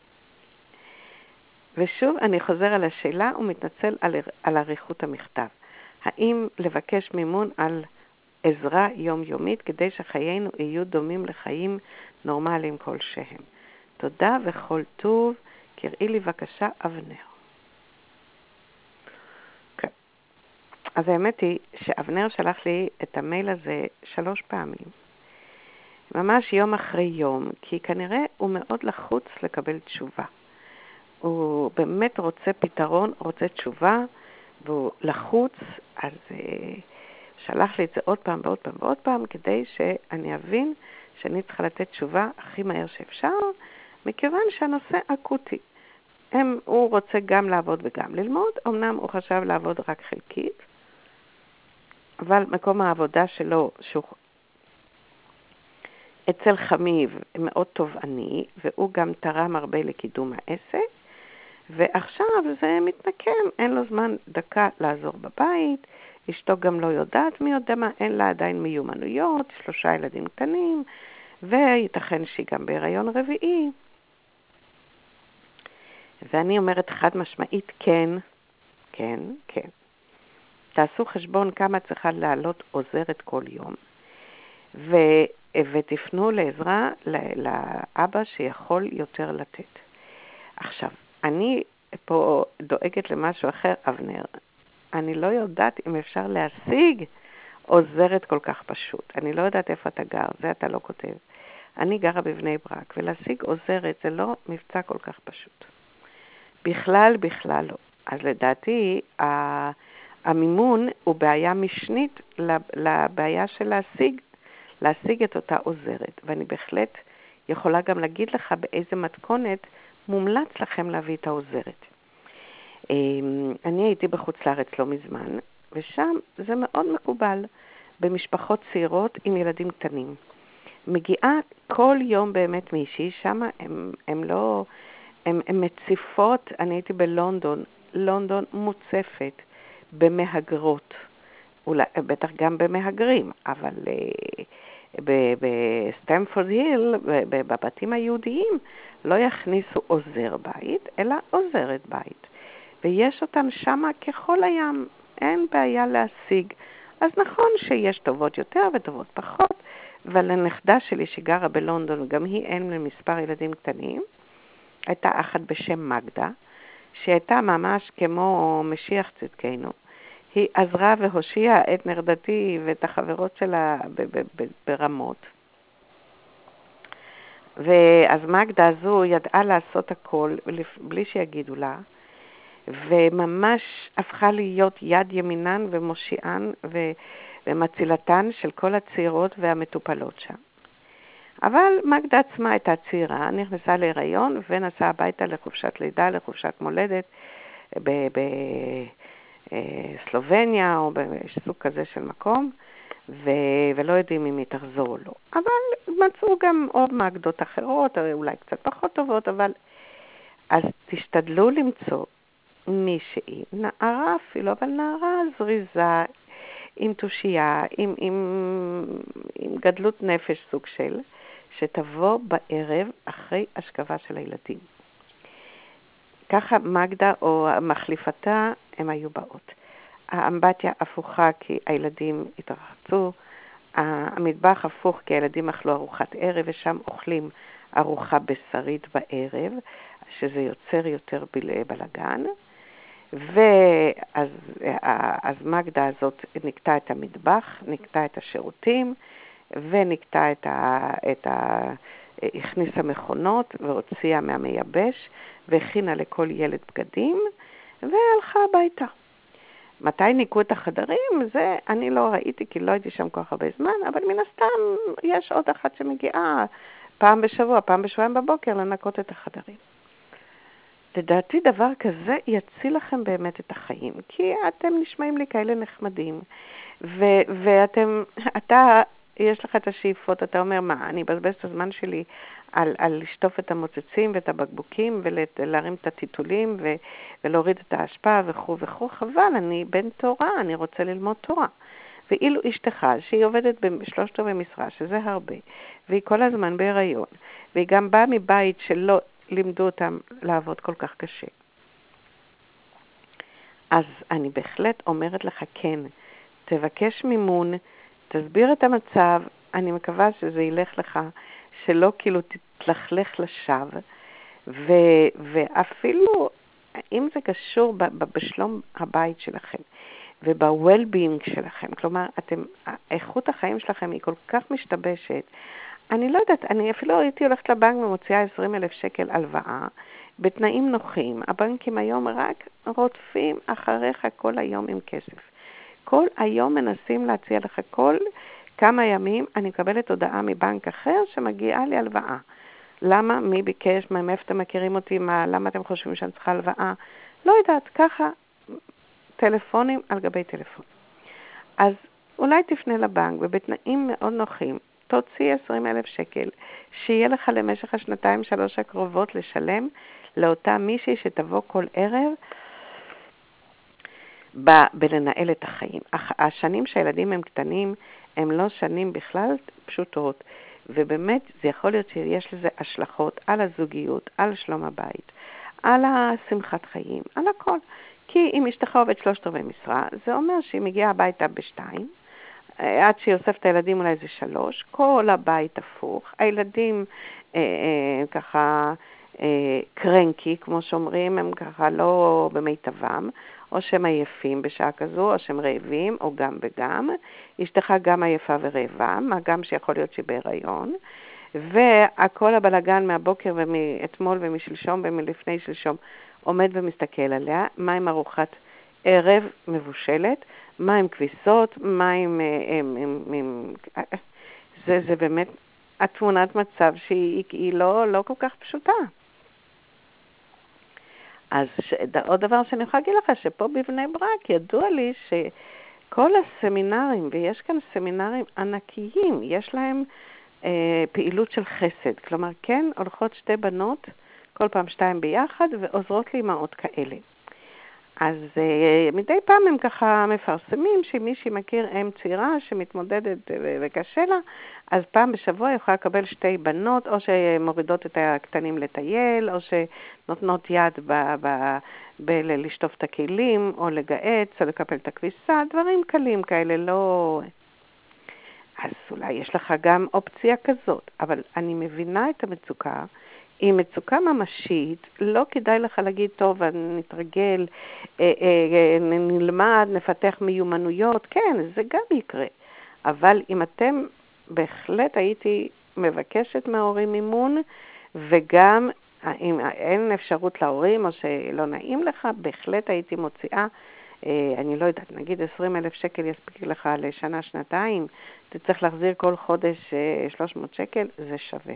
ושוב אני חוזר על השאלה ומתנצל על, על עריכות המכתב. האם לבקש מימון על עזרה יומיומית כדי שחיינו יהיו דומים לחיים נורמליים כלשהם? תודה וכל טוב, קראי לי בבקשה אבנר. Okay. אז האמת היא שאבנר שלח לי את המייל הזה שלוש פעמים. ממש יום אחרי יום, כי כנראה הוא מאוד לחוץ לקבל תשובה. הוא באמת רוצה פתרון, רוצה תשובה, והוא לחוץ, אז uh, שלח לי את זה עוד פעם ועוד פעם ועוד פעם, כדי שאני אבין שאני צריכה לתת תשובה הכי מהר שאפשר, מכיוון שהנושא אקוטי. הם, הוא רוצה גם לעבוד וגם ללמוד, אמנם הוא חשב לעבוד רק חלקית, אבל מקום העבודה שלו, שהוא אצל חמיב מאוד תובעני, והוא גם תרם הרבה לקידום העסק, ועכשיו זה מתנקם, אין לו זמן דקה לעזור בבית, אשתו גם לא יודעת מי יודע מה, אין לה עדיין מיומנויות, שלושה ילדים קטנים, וייתכן שהיא גם בהיריון רביעי. ואני אומרת חד משמעית, כן, כן, כן. תעשו חשבון כמה צריכה לעלות עוזרת כל יום, ו, ותפנו לעזרה לאבא שיכול יותר לתת. עכשיו, אני פה דואגת למשהו אחר, אבנר. אני לא יודעת אם אפשר להשיג עוזרת כל כך פשוט. אני לא יודעת איפה אתה גר, זה אתה לא כותב. אני גרה בבני ברק, ולהשיג עוזרת זה לא מבצע כל כך פשוט. בכלל, בכלל לא. אז לדעתי, המימון הוא בעיה משנית לבעיה של להשיג, להשיג את אותה עוזרת. ואני בהחלט יכולה גם להגיד לך באיזה מתכונת מומלץ לכם להביא את העוזרת. אני הייתי בחוץ לארץ לא מזמן, ושם זה מאוד מקובל במשפחות צעירות עם ילדים קטנים. מגיעה כל יום באמת מישהי, שם הם, הם לא, הם, הם מציפות, אני הייתי בלונדון, לונדון מוצפת במהגרות, אולי, בטח גם במהגרים, אבל בסטמפורד היל, בבתים היהודיים, לא יכניסו עוזר בית, אלא עוזרת בית. ויש אותם שמה ככל הים, אין בעיה להשיג. אז נכון שיש טובות יותר וטובות פחות, אבל לנכדה שלי שגרה בלונדון, גם היא אין למספר ילדים קטנים, הייתה אחת בשם מגדה, שהייתה ממש כמו משיח צדקנו. היא עזרה והושיעה את נרדתי ואת החברות שלה ברמות. ואז מגדה הזו ידעה לעשות הכל בלי שיגידו לה, וממש הפכה להיות יד ימינן ומושיען ומצילתן של כל הצעירות והמטופלות שם. אבל מגדה עצמה הייתה צעירה, נכנסה להיריון ונסעה הביתה לחופשת לידה, לחופשת מולדת בסלובניה או בסוג כזה של מקום, ו... ולא יודעים אם היא תחזור או לא. אבל מצאו גם עוד מגדות אחרות, אולי קצת פחות טובות, אבל אז תשתדלו למצוא מישהי, נערה אפילו, אבל נערה זריזה, עם תושייה, עם, עם, עם גדלות נפש סוג של, שתבוא בערב אחרי השכבה של הילדים. ככה מגדה או מחליפתה הם היו באות. האמבטיה הפוכה כי הילדים התרחצו, המטבח הפוך כי הילדים אכלו ארוחת ערב, ושם אוכלים ארוחה בשרית בערב, שזה יוצר יותר בלגן. ואז אז מגדה הזאת נקטה את המטבח, נקטה את השירותים, ונקטה את ה... את ה... הכניסה מכונות והוציאה מהמייבש, והכינה לכל ילד בגדים, והלכה הביתה. מתי ניקו את החדרים? זה אני לא ראיתי, כי לא הייתי שם כל כך הרבה זמן, אבל מן הסתם יש עוד אחת שמגיעה פעם בשבוע, פעם בשבועיים בבוקר, לנקות את החדרים. לדעתי דבר כזה יציל לכם באמת את החיים, כי אתם נשמעים לי כאלה נחמדים, ו- ואתם, אתה, יש לך את השאיפות, אתה אומר, מה, אני אבזבז את הזמן שלי על, על לשטוף את המוצצים ואת הבקבוקים, ולהרים את הטיטולים, ו- ולהוריד את ההשפעה וכו' וכו', חבל, אני בן תורה, אני רוצה ללמוד תורה. ואילו אשתך, שהיא עובדת בשלושת רבעי משרה, שזה הרבה, והיא כל הזמן בהיריון, והיא גם באה מבית שלא לימדו אותם לעבוד כל כך קשה. אז אני בהחלט אומרת לך כן, תבקש מימון, תסביר את המצב, אני מקווה שזה ילך לך, שלא כאילו תתלכלך לשווא, ו- ואפילו אם זה קשור ב- ב- בשלום הבית שלכם, וב-well-being שלכם, כלומר, אתם, איכות החיים שלכם היא כל כך משתבשת, אני לא יודעת, אני אפילו הייתי הולכת לבנק ומוציאה עשרים אלף שקל הלוואה, בתנאים נוחים. הבנקים היום רק רודפים אחריך כל היום עם כסף. כל היום מנסים להציע לך כל כמה ימים, אני מקבלת הודעה מבנק אחר שמגיעה לי הלוואה. למה? מי ביקש? מאיפה אתם מכירים אותי? מה, למה אתם חושבים שאני צריכה הלוואה? לא יודעת, ככה טלפונים על גבי טלפון. אז אולי תפנה לבנק ובתנאים מאוד נוחים, תוציא עשרים אלף שקל, שיהיה לך למשך השנתיים שלוש הקרובות לשלם לאותה מישהי שתבוא כל ערב ב- בלנהל את החיים. השנים שהילדים הם קטנים, הם לא שנים בכלל פשוטות, ובאמת זה יכול להיות שיש לזה השלכות על הזוגיות, על שלום הבית, על השמחת חיים, על הכל. כי אם אשתך עובד שלושת רבעי משרה, זה אומר שהיא מגיעה הביתה בשתיים, עד שהיא אוספת את הילדים אולי זה שלוש, כל הבית הפוך, הילדים אה, אה, ככה אה, קרנקי, כמו שאומרים, הם ככה לא במיטבם, או שהם עייפים בשעה כזו, או שהם רעבים, או גם וגם. אשתך גם עייפה ורעבה, מה גם שיכול להיות שהיא בהיריון, והכל הבלגן מהבוקר ומאתמול ומשלשום ומלפני שלשום עומד ומסתכל עליה, מה עם ארוחת ערב מבושלת, מה עם כביסות, מה עם, עם, עם, עם זה, זה באמת התמונת מצב שהיא היא לא, לא כל כך פשוטה. אז ש, עוד דבר שאני יכולה להגיד לך, שפה בבני ברק ידוע לי שכל הסמינרים, ויש כאן סמינרים ענקיים, יש להם אה, פעילות של חסד, כלומר כן הולכות שתי בנות, כל פעם שתיים ביחד, ועוזרות לאמהות כאלה. אז uh, מדי פעם הם ככה מפרסמים שמישהי מכיר אם צעירה שמתמודדת וקשה לה, אז פעם בשבוע יכולה לקבל שתי בנות, או שמורידות את הקטנים לטייל, או שנותנות יד ב- ב- ב- לשטוף את הכלים, או לגעץ, או לקפל את הכביסה, דברים קלים כאלה, לא... אז אולי יש לך גם אופציה כזאת, אבל אני מבינה את המצוקה, היא מצוקה ממשית, לא כדאי לך להגיד, טוב, נתרגל, אה, אה, נלמד, נפתח מיומנויות, כן, זה גם יקרה. אבל אם אתם, בהחלט הייתי מבקשת מההורים מימון, וגם אם אין אפשרות להורים או שלא נעים לך, בהחלט הייתי מוציאה, אה, אני לא יודעת, נגיד עשרים אלף שקל יספיק לך לשנה, שנתיים, אתה צריך להחזיר כל חודש אה, שלוש מאות שקל, זה שווה.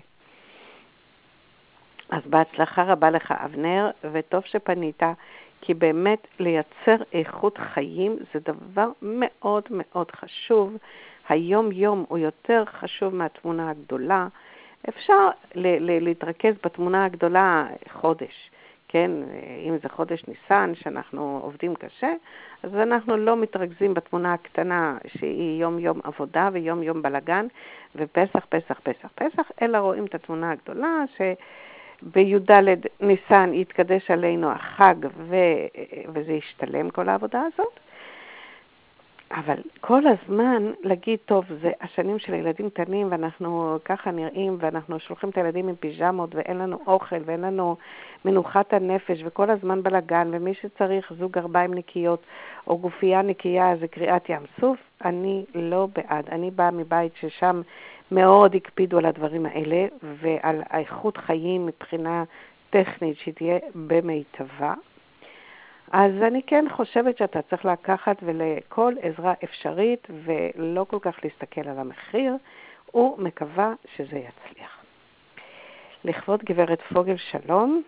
אז בהצלחה רבה לך אבנר, וטוב שפנית, כי באמת לייצר איכות חיים זה דבר מאוד מאוד חשוב. היום יום הוא יותר חשוב מהתמונה הגדולה. אפשר ל- ל- להתרכז בתמונה הגדולה חודש, כן? אם זה חודש ניסן שאנחנו עובדים קשה, אז אנחנו לא מתרכזים בתמונה הקטנה שהיא יום יום עבודה ויום יום בלגן ופסח, פסח, פסח, פסח, אלא רואים את התמונה הגדולה ש... בי"ד ניסן יתקדש עלינו החג ו... וזה ישתלם כל העבודה הזאת. אבל כל הזמן להגיד, טוב, זה השנים של הילדים קטנים ואנחנו ככה נראים ואנחנו שולחים את הילדים עם פיג'מות ואין לנו אוכל ואין לנו מנוחת הנפש וכל הזמן בלגן, ומי שצריך זוג ארבעים נקיות או גופייה נקייה זה קריאת ים סוף, אני לא בעד. אני באה מבית ששם מאוד הקפידו על הדברים האלה ועל האיכות חיים מבחינה טכנית שתהיה במיטבה. אז אני כן חושבת שאתה צריך לקחת ולכל עזרה אפשרית ולא כל כך להסתכל על המחיר, ומקווה שזה יצליח. לכבוד גברת פוגל שלום,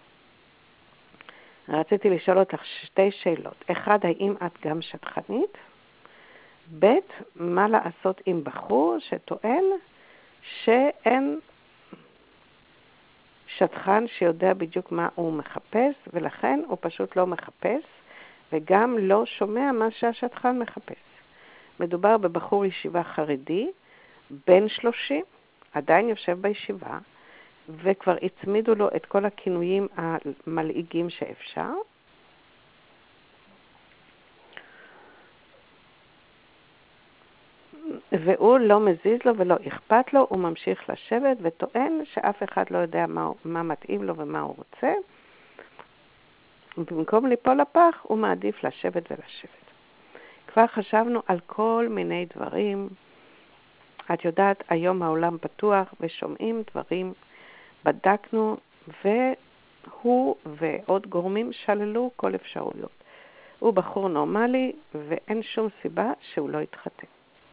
רציתי לשאול אותך שתי שאלות. אחד, האם את גם שטחנית? ב', מה לעשות עם בחור שטוען שאין שטחן שיודע בדיוק מה הוא מחפש, ולכן הוא פשוט לא מחפש, וגם לא שומע מה שהשטחן מחפש. מדובר בבחור ישיבה חרדי, בן שלושים, עדיין יושב בישיבה, וכבר הצמידו לו את כל הכינויים המלעיגים שאפשר. והוא לא מזיז לו ולא אכפת לו, הוא ממשיך לשבת וטוען שאף אחד לא יודע מה, מה מתאים לו ומה הוא רוצה. במקום ליפול לפח, הוא מעדיף לשבת ולשבת. כבר חשבנו על כל מיני דברים. את יודעת, היום העולם פתוח ושומעים דברים. בדקנו, והוא ועוד גורמים שללו כל אפשרויות. הוא בחור נורמלי, ואין שום סיבה שהוא לא יתחתן.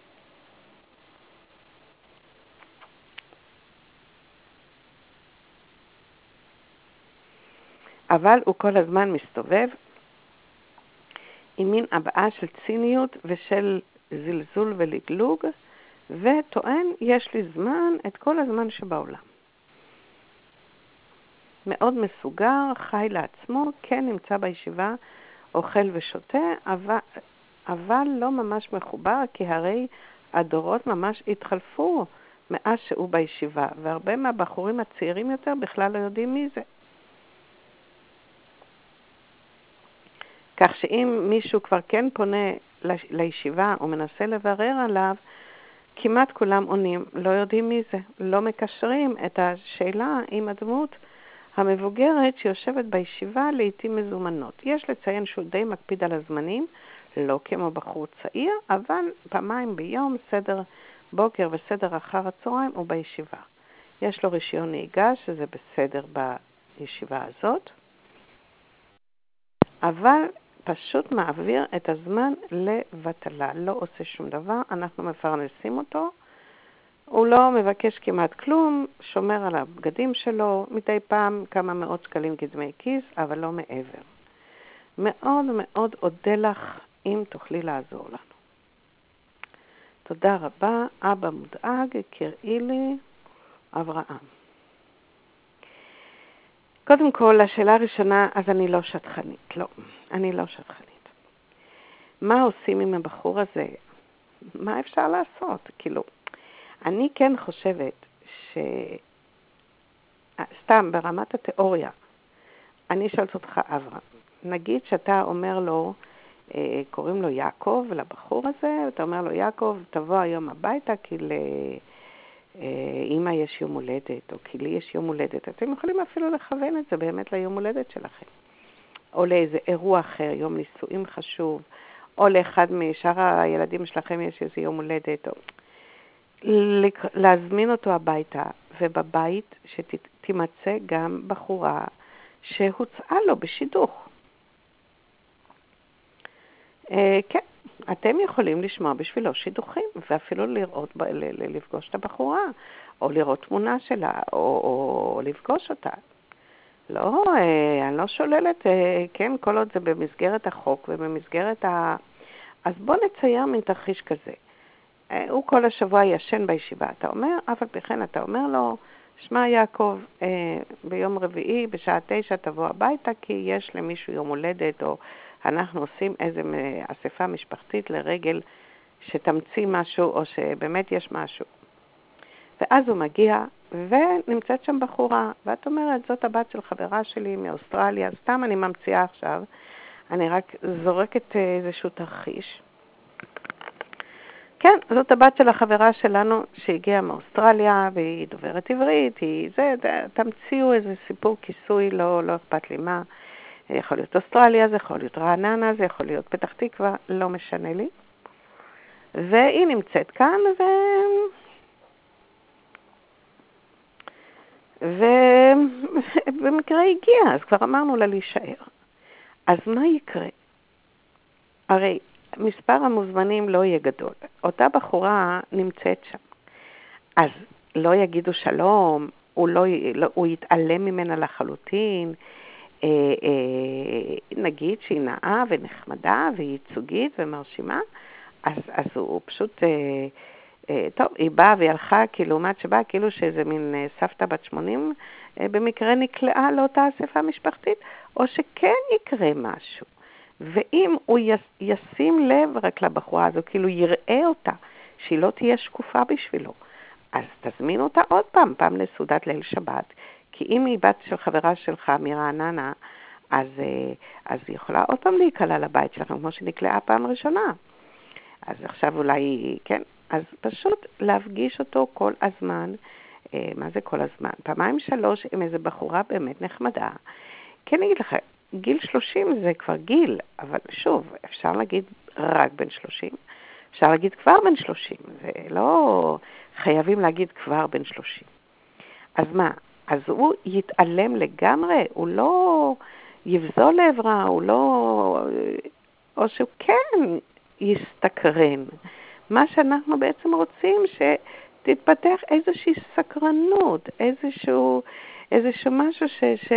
אבל הוא כל הזמן מסתובב עם מין הבעה של ציניות ושל זלזול ולגלוג, וטוען, יש לי זמן, את כל הזמן שבעולם. מאוד מסוגר, חי לעצמו, כן נמצא בישיבה, אוכל ושותה, אבל, אבל לא ממש מחובר, כי הרי הדורות ממש התחלפו מאז שהוא בישיבה, והרבה מהבחורים הצעירים יותר בכלל לא יודעים מי זה. כך שאם מישהו כבר כן פונה לישיבה ומנסה לברר עליו, כמעט כולם עונים, לא יודעים מי זה, לא מקשרים את השאלה עם הדמות המבוגרת שיושבת בישיבה לעתים מזומנות. יש לציין שהוא די מקפיד על הזמנים, לא כמו בחור צעיר, אבל פעמיים ביום, סדר בוקר וסדר אחר הצהריים הוא בישיבה. יש לו רישיון נהיגה, שזה בסדר בישיבה הזאת, אבל פשוט מעביר את הזמן לבטלה, לא עושה שום דבר, אנחנו מפרנסים אותו, הוא לא מבקש כמעט כלום, שומר על הבגדים שלו, מדי פעם כמה מאות שקלים כדמי כיס, אבל לא מעבר. מאוד מאוד אודה לך אם תוכלי לעזור לנו. תודה רבה, אבא מודאג, קראי לי אברהם. קודם כל, השאלה הראשונה, אז אני לא שטחנית. לא, אני לא שטחנית. מה עושים עם הבחור הזה? מה אפשר לעשות? כאילו, אני כן חושבת ש... סתם, ברמת התיאוריה, אני שואלת אותך, אברהם, נגיד שאתה אומר לו, קוראים לו יעקב, לבחור הזה, אתה אומר לו, יעקב, תבוא היום הביתה, כי לאמא יש יום הולדת, או כי לי יש יום הולדת. אתם יכולים אפילו לכוון את זה באמת ליום הולדת שלכם. או לאיזה אירוע אחר, יום נישואים חשוב, או לאחד משאר הילדים שלכם יש איזה יום הולדת, או... להזמין אותו הביתה, ובבית שתימצא גם בחורה שהוצאה לו בשידוך. כן, אתם יכולים לשמוע בשבילו שידוכים, ואפילו לראות, לפגוש את הבחורה, או לראות תמונה שלה, או, או לפגוש אותה. לא, אני לא שוללת, כן, כל עוד זה במסגרת החוק ובמסגרת ה... אז בוא נצייר מן תרחיש כזה. הוא כל השבוע ישן בישיבה, אתה אומר, אבל בכן אתה אומר לו, שמע יעקב, ביום רביעי בשעה תשע תבוא הביתה, כי יש למישהו יום הולדת, או אנחנו עושים איזו אספה משפחתית לרגל שתמציא משהו, או שבאמת יש משהו. ואז הוא מגיע, ונמצאת שם בחורה, ואת אומרת, זאת הבת של חברה שלי מאוסטרליה, סתם אני ממציאה עכשיו, אני רק זורקת איזשהו תרחיש. כן, זאת הבת של החברה שלנו שהגיעה מאוסטרליה, והיא דוברת עברית, היא זה, תמציאו איזה סיפור כיסוי, לא, לא אכפת לי מה. יכול להיות אוסטרליה, זה יכול להיות רעננה, זה יכול להיות פתח תקווה, לא משנה לי. והיא נמצאת כאן, ו... ובמקרה הגיעה, אז כבר אמרנו לה להישאר. אז מה יקרה? הרי מספר המוזמנים לא יהיה גדול. אותה בחורה נמצאת שם. אז לא יגידו שלום, הוא, לא, הוא יתעלם ממנה לחלוטין, אה, אה, נגיד שהיא נאה ונחמדה והיא ייצוגית ומרשימה, אז, אז הוא פשוט, אה, אה, טוב, היא באה והיא הלכה, כאילו, לעומת שבאה, כאילו שאיזה מין אה, סבתא בת שמונים, אה, במקרה נקלעה לאותה אספה משפחתית, או שכן יקרה משהו. ואם הוא ישים לב רק לבחורה הזו, כאילו יראה אותה, שהיא לא תהיה שקופה בשבילו, אז תזמין אותה עוד פעם, פעם לסעודת ליל שבת, כי אם היא בת של חברה שלך מרעננה, אז, אז היא יכולה עוד פעם להיקלה לבית שלכם, כמו שנקלעה פעם ראשונה. אז עכשיו אולי, כן, אז פשוט להפגיש אותו כל הזמן, מה זה כל הזמן? פעמיים שלוש עם איזו בחורה באמת נחמדה. כן, אני אגיד לך, גיל שלושים זה כבר גיל, אבל שוב, אפשר להגיד רק בן שלושים, אפשר להגיד כבר בן שלושים, זה לא חייבים להגיד כבר בן שלושים. אז מה? אז הוא יתעלם לגמרי, הוא לא יבזול לעברה, הוא לא, או שהוא כן יסתקרן. מה שאנחנו בעצם רוצים שתתפתח איזושהי סקרנות, איזשהו, איזשהו משהו ש... ש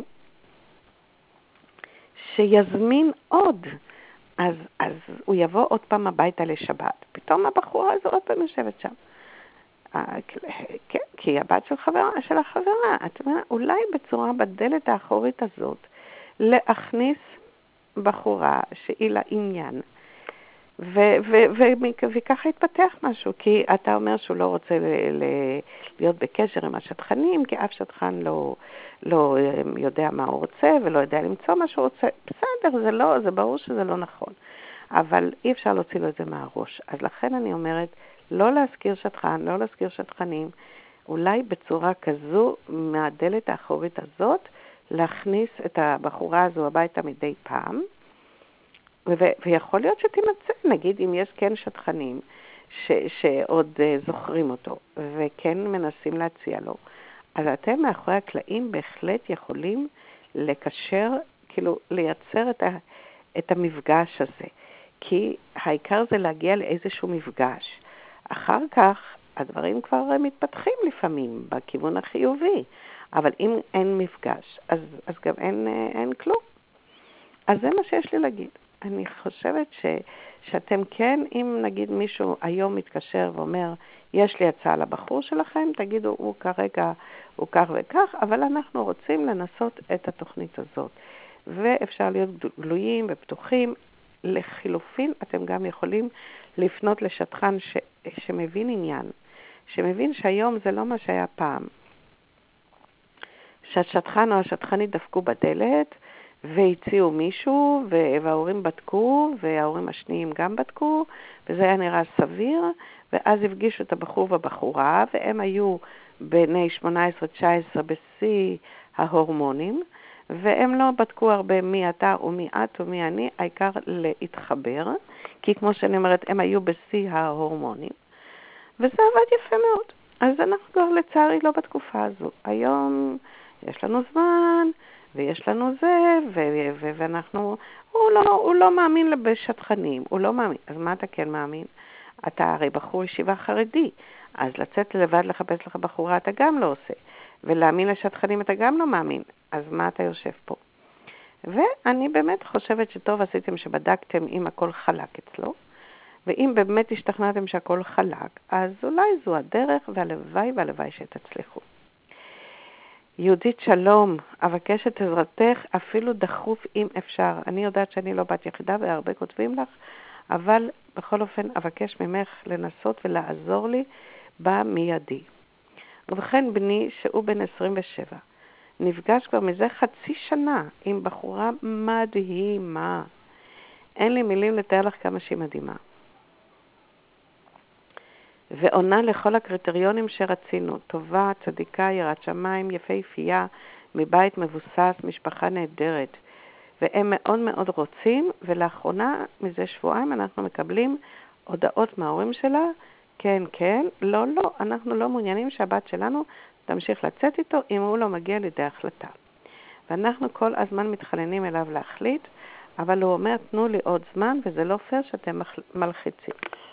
שיזמין עוד, אז, אז הוא יבוא עוד פעם הביתה לשבת. פתאום הבחורה הזו עוד פעם יושבת שם. כן, כי הבת של, חברה, של החברה, את אומרת, אולי בצורה בדלת האחורית הזאת, להכניס בחורה שהיא לעניין, ו- ו- ו- וככה יתפתח משהו, כי אתה אומר שהוא לא רוצה ל- ל- להיות בקשר עם השטחנים, כי אף שטחן לא, לא יודע מה הוא רוצה, ולא יודע למצוא מה שהוא רוצה. בסדר, זה לא, זה ברור שזה לא נכון, אבל אי אפשר להוציא לו את זה מהראש. אז לכן אני אומרת, לא להזכיר שטחן, לא להזכיר שטחנים, אולי בצורה כזו, מהדלת האחורית הזאת, להכניס את הבחורה הזו הביתה מדי פעם, ו- ויכול להיות שתימצא, נגיד אם יש כן שטחנים ש- שעוד uh, זוכרים אותו, וכן מנסים להציע לו, אז אתם מאחורי הקלעים בהחלט יכולים לקשר, כאילו לייצר את, ה- את המפגש הזה, כי העיקר זה להגיע לאיזשהו מפגש. אחר כך הדברים כבר מתפתחים לפעמים בכיוון החיובי, אבל אם אין מפגש, אז, אז גם אין, אין כלום. אז זה מה שיש לי להגיד. אני חושבת ש, שאתם כן, אם נגיד מישהו היום מתקשר ואומר, יש לי הצעה לבחור שלכם, תגידו, הוא כרגע, הוא כך וכך, אבל אנחנו רוצים לנסות את התוכנית הזאת. ואפשר להיות גלויים ופתוחים. לחילופין, אתם גם יכולים לפנות לשטחן ש... שמבין עניין, שמבין שהיום זה לא מה שהיה פעם. שהשטחן או השטחנית דפקו בדלת, והציעו מישהו, וההורים בדקו, וההורים השניים גם בדקו, וזה היה נראה סביר, ואז הפגישו את הבחור והבחורה, והם היו בני שמונה עשרה תשע עשרה בשיא ההורמונים, והם לא בדקו הרבה מי אתה ומי את ומי אני, העיקר להתחבר, כי כמו שאני אומרת, הם היו בשיא ההורמונים, וזה עבד יפה מאוד. אז אנחנו כבר לצערי לא בתקופה הזו. היום יש לנו זמן, ויש לנו זה, ו- ו- ואנחנו, הוא לא, הוא לא מאמין בשטחנים, הוא לא מאמין. אז מה אתה כן מאמין? אתה הרי בחור ישיבה חרדי, אז לצאת לבד לחפש לך בחורה אתה גם לא עושה, ולהאמין לשטחנים אתה גם לא מאמין, אז מה אתה יושב פה? ואני באמת חושבת שטוב עשיתם שבדקתם אם הכל חלק אצלו, ואם באמת השתכנעתם שהכל חלק, אז אולי זו הדרך, והלוואי והלוואי שתצליחו. יהודית שלום, אבקש את עזרתך אפילו דחוף אם אפשר. אני יודעת שאני לא בת יחידה והרבה כותבים לך, אבל בכל אופן אבקש ממך לנסות ולעזור לי במיידי. ובכן בני שהוא בן עשרים ושבע, נפגש כבר מזה חצי שנה עם בחורה מדהימה. אין לי מילים לתאר לך כמה שהיא מדהימה. ועונה לכל הקריטריונים שרצינו, טובה, צדיקה, יראת שמיים, יפהפייה, מבית מבוסס, משפחה נהדרת. והם מאוד מאוד רוצים, ולאחרונה, מזה שבועיים, אנחנו מקבלים הודעות מההורים שלה, כן, כן, לא, לא, אנחנו לא מעוניינים שהבת שלנו תמשיך לצאת איתו, אם הוא לא מגיע לידי החלטה. ואנחנו כל הזמן מתחננים אליו להחליט, אבל הוא אומר, תנו לי עוד זמן, וזה לא פייר שאתם מלחיצים.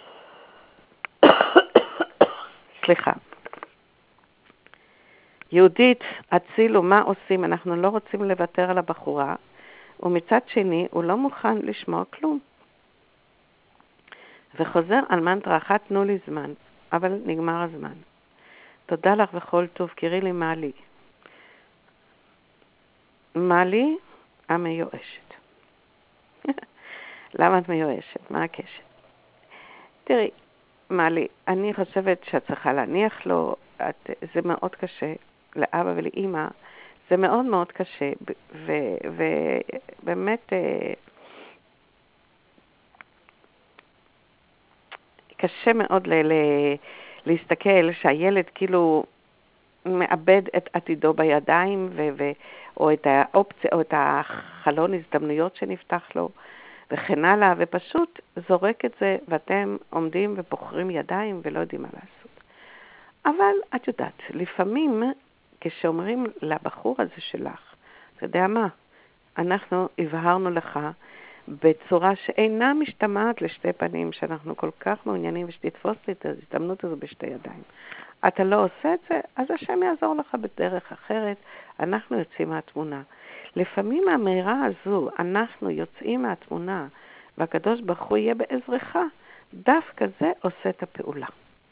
סליחה. יהודית, הצילו, מה עושים? אנחנו לא רוצים לוותר על הבחורה, ומצד שני, הוא לא מוכן לשמוע כלום. וחוזר על מנטרה אחת, תנו לי זמן, אבל נגמר הזמן. תודה לך וכל טוב, קראי לי מלי. מלי המיואשת. למה את מיואשת? מה הקשר? תראי, מלי, אני חושבת שאת צריכה להניח לו, את, זה מאוד קשה לאבא ולאמא, זה מאוד מאוד קשה, ובאמת קשה מאוד ל- ל- להסתכל שהילד כאילו מאבד את עתידו בידיים, ו- ו- או את האופציה, או את החלון הזדמנויות שנפתח לו, וכן הלאה, ופשוט זורק את זה, ואתם עומדים ובוחרים ידיים ולא יודעים מה לעשות. אבל את יודעת, לפעמים כשאומרים לבחור הזה שלך, אתה יודע מה, אנחנו הבהרנו לך בצורה שאינה משתמעת לשתי פנים, שאנחנו כל כך מעוניינים ושתתפוס את ההזדמנות הזו בשתי ידיים. אתה לא עושה את זה, אז השם יעזור לך בדרך אחרת, אנחנו יוצאים מהתמונה. לפעמים האמירה הזו, אנחנו יוצאים מהתמונה, והקדוש ברוך הוא יהיה בעזרך, דווקא זה עושה את הפעולה.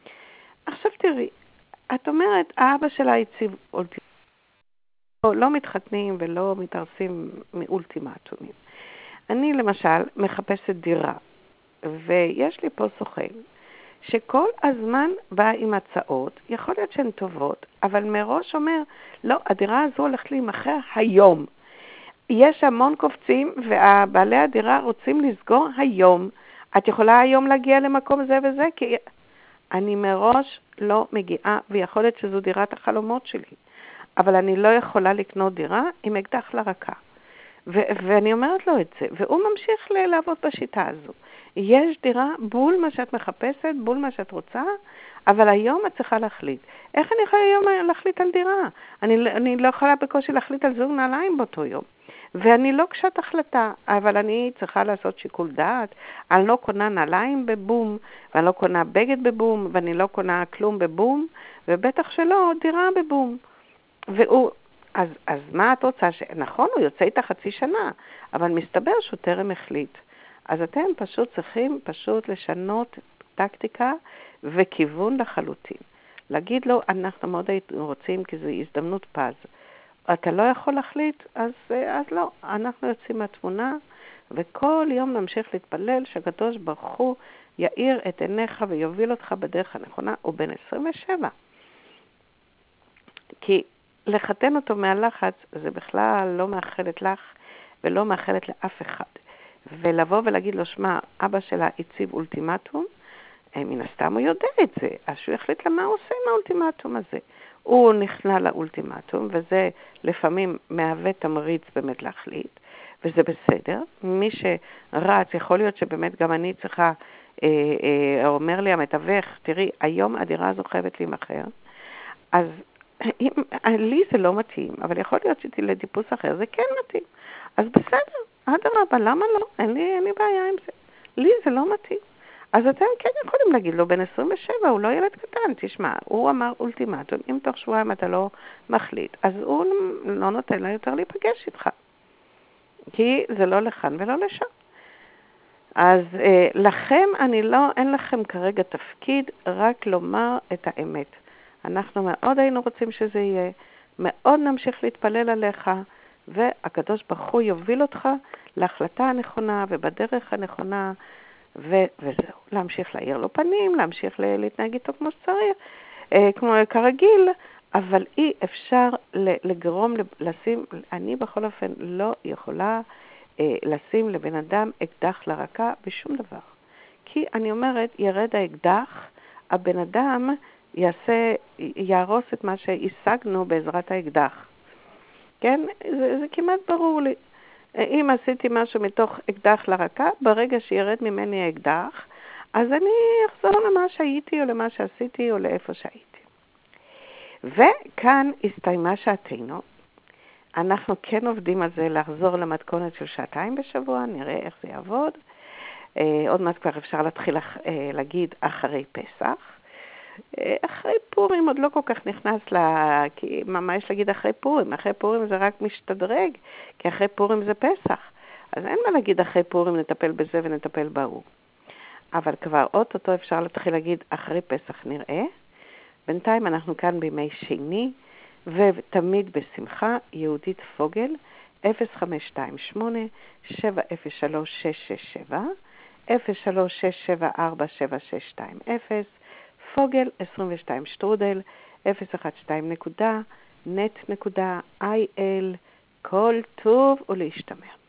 עכשיו תראי, את אומרת, האבא שלה הציב אולטימטומים, לא, לא מתחתנים ולא מתארסים מאולטימטומים. אני למשל מחפשת דירה, ויש לי פה סוכן, שכל הזמן בא עם הצעות, יכול להיות שהן טובות, אבל מראש אומר, לא, הדירה הזו הולכת להימכר היום. יש המון קופצים, והבעלי הדירה רוצים לסגור היום. את יכולה היום להגיע למקום זה וזה, כי אני מראש לא מגיעה, ויכול להיות שזו דירת החלומות שלי. אבל אני לא יכולה לקנות דירה עם אקדח לרקה. ו- ואני אומרת לו את זה, והוא ממשיך ל- לעבוד בשיטה הזו. יש דירה בול מה שאת מחפשת, בול מה שאת רוצה, אבל היום את צריכה להחליט. איך אני יכולה היום להחליט על דירה? אני, אני לא יכולה בקושי להחליט על זוג נעליים באותו יום. ואני לא קשת החלטה, אבל אני צריכה לעשות שיקול דעת. אני לא קונה נעליים בבום, ואני לא קונה בגד בבום, ואני לא קונה כלום בבום, ובטח שלא דירה בבום. והוא, אז, אז מה את רוצה? ש... נכון, הוא יוצא איתה חצי שנה, אבל מסתבר שהוא טרם החליט. אז אתם פשוט צריכים פשוט לשנות טקטיקה וכיוון לחלוטין. להגיד לו, אנחנו מאוד רוצים, כי זו הזדמנות פז. אתה לא יכול להחליט, אז, אז לא. אנחנו יוצאים מהתמונה, וכל יום נמשיך להתפלל שהקדוש ברוך הוא יאיר את עיניך ויוביל אותך בדרך הנכונה, הוא בן עשרים ושבע. כי לחתן אותו מהלחץ, זה בכלל לא מאחלת לך ולא מאחלת לאף אחד. ולבוא ולהגיד לו, שמה, אבא שלה הציב אולטימטום, מן הסתם הוא יודע את זה, אז שהוא יחליט למה הוא עושה עם האולטימטום הזה. הוא נכנע לאולטימטום, וזה לפעמים מהווה תמריץ באמת להחליט, וזה בסדר. מי שרץ, יכול להיות שבאמת גם אני צריכה, אה, אה, אומר לי המתווך, תראי, היום הדירה הזו חייבת להימחר, אז אם, לי זה לא מתאים, אבל יכול להיות שתי לטיפוס אחר, זה כן מתאים. אז בסדר, אדרבה, למה לא? אין לי, אין לי בעיה עם זה. לי זה לא מתאים. אז אתם כן יכולים להגיד לו, בן עשרים ושבע, הוא לא ילד קטן, תשמע, הוא אמר אולטימטום, אם תוך שבועיים אתה לא מחליט, אז הוא לא נותן לה יותר להיפגש איתך. כי זה לא לכאן ולא לשם. אז אה, לכם, אני לא, אין לכם כרגע תפקיד, רק לומר את האמת. אנחנו מאוד היינו רוצים שזה יהיה, מאוד נמשיך להתפלל עליך, והקדוש ברוך הוא יוביל אותך להחלטה הנכונה ובדרך הנכונה, ו- וזהו, להמשיך להאיר לו פנים, להמשיך להתנהג איתו כמו שצריך, אה, כמו כרגיל, אבל אי אפשר לגרום, לשים, אני בכל אופן לא יכולה אה, לשים לבן אדם אקדח לרקה בשום דבר. כי אני אומרת, ירד האקדח, הבן אדם יעשה, יהרוס את מה שהשגנו בעזרת האקדח. כן? זה, זה כמעט ברור לי. אם עשיתי משהו מתוך אקדח לרקה, ברגע שירד ממני האקדח, אז אני אחזור למה שהייתי או למה שעשיתי או לאיפה שהייתי. וכאן הסתיימה שעתנו. אנחנו כן עובדים על זה לחזור למתכונת של שעתיים בשבוע, נראה איך זה יעבוד. עוד מעט כבר אפשר להתחיל להגיד אחרי פסח. אחרי פורים עוד לא כל כך נכנס לה, כי מה יש להגיד אחרי פורים? אחרי פורים זה רק משתדרג, כי אחרי פורים זה פסח. אז אין מה להגיד אחרי פורים נטפל בזה ונטפל בהוא. אבל כבר אוטוטו אפשר להתחיל להגיד אחרי פסח נראה. בינתיים אנחנו כאן בימי שני, ותמיד בשמחה, יהודית פוגל, אפס חמש שתיים שמונה שבע אפס שלוש שש שש שבע, אפס שלוש שש שבע ארבע שבע שש שתיים אפס, פוגל עשרים ושתיים שטרודל, אפס אחת שתיים נקודה, נט נקודה, איי אל, כל טוב ולהשתמע.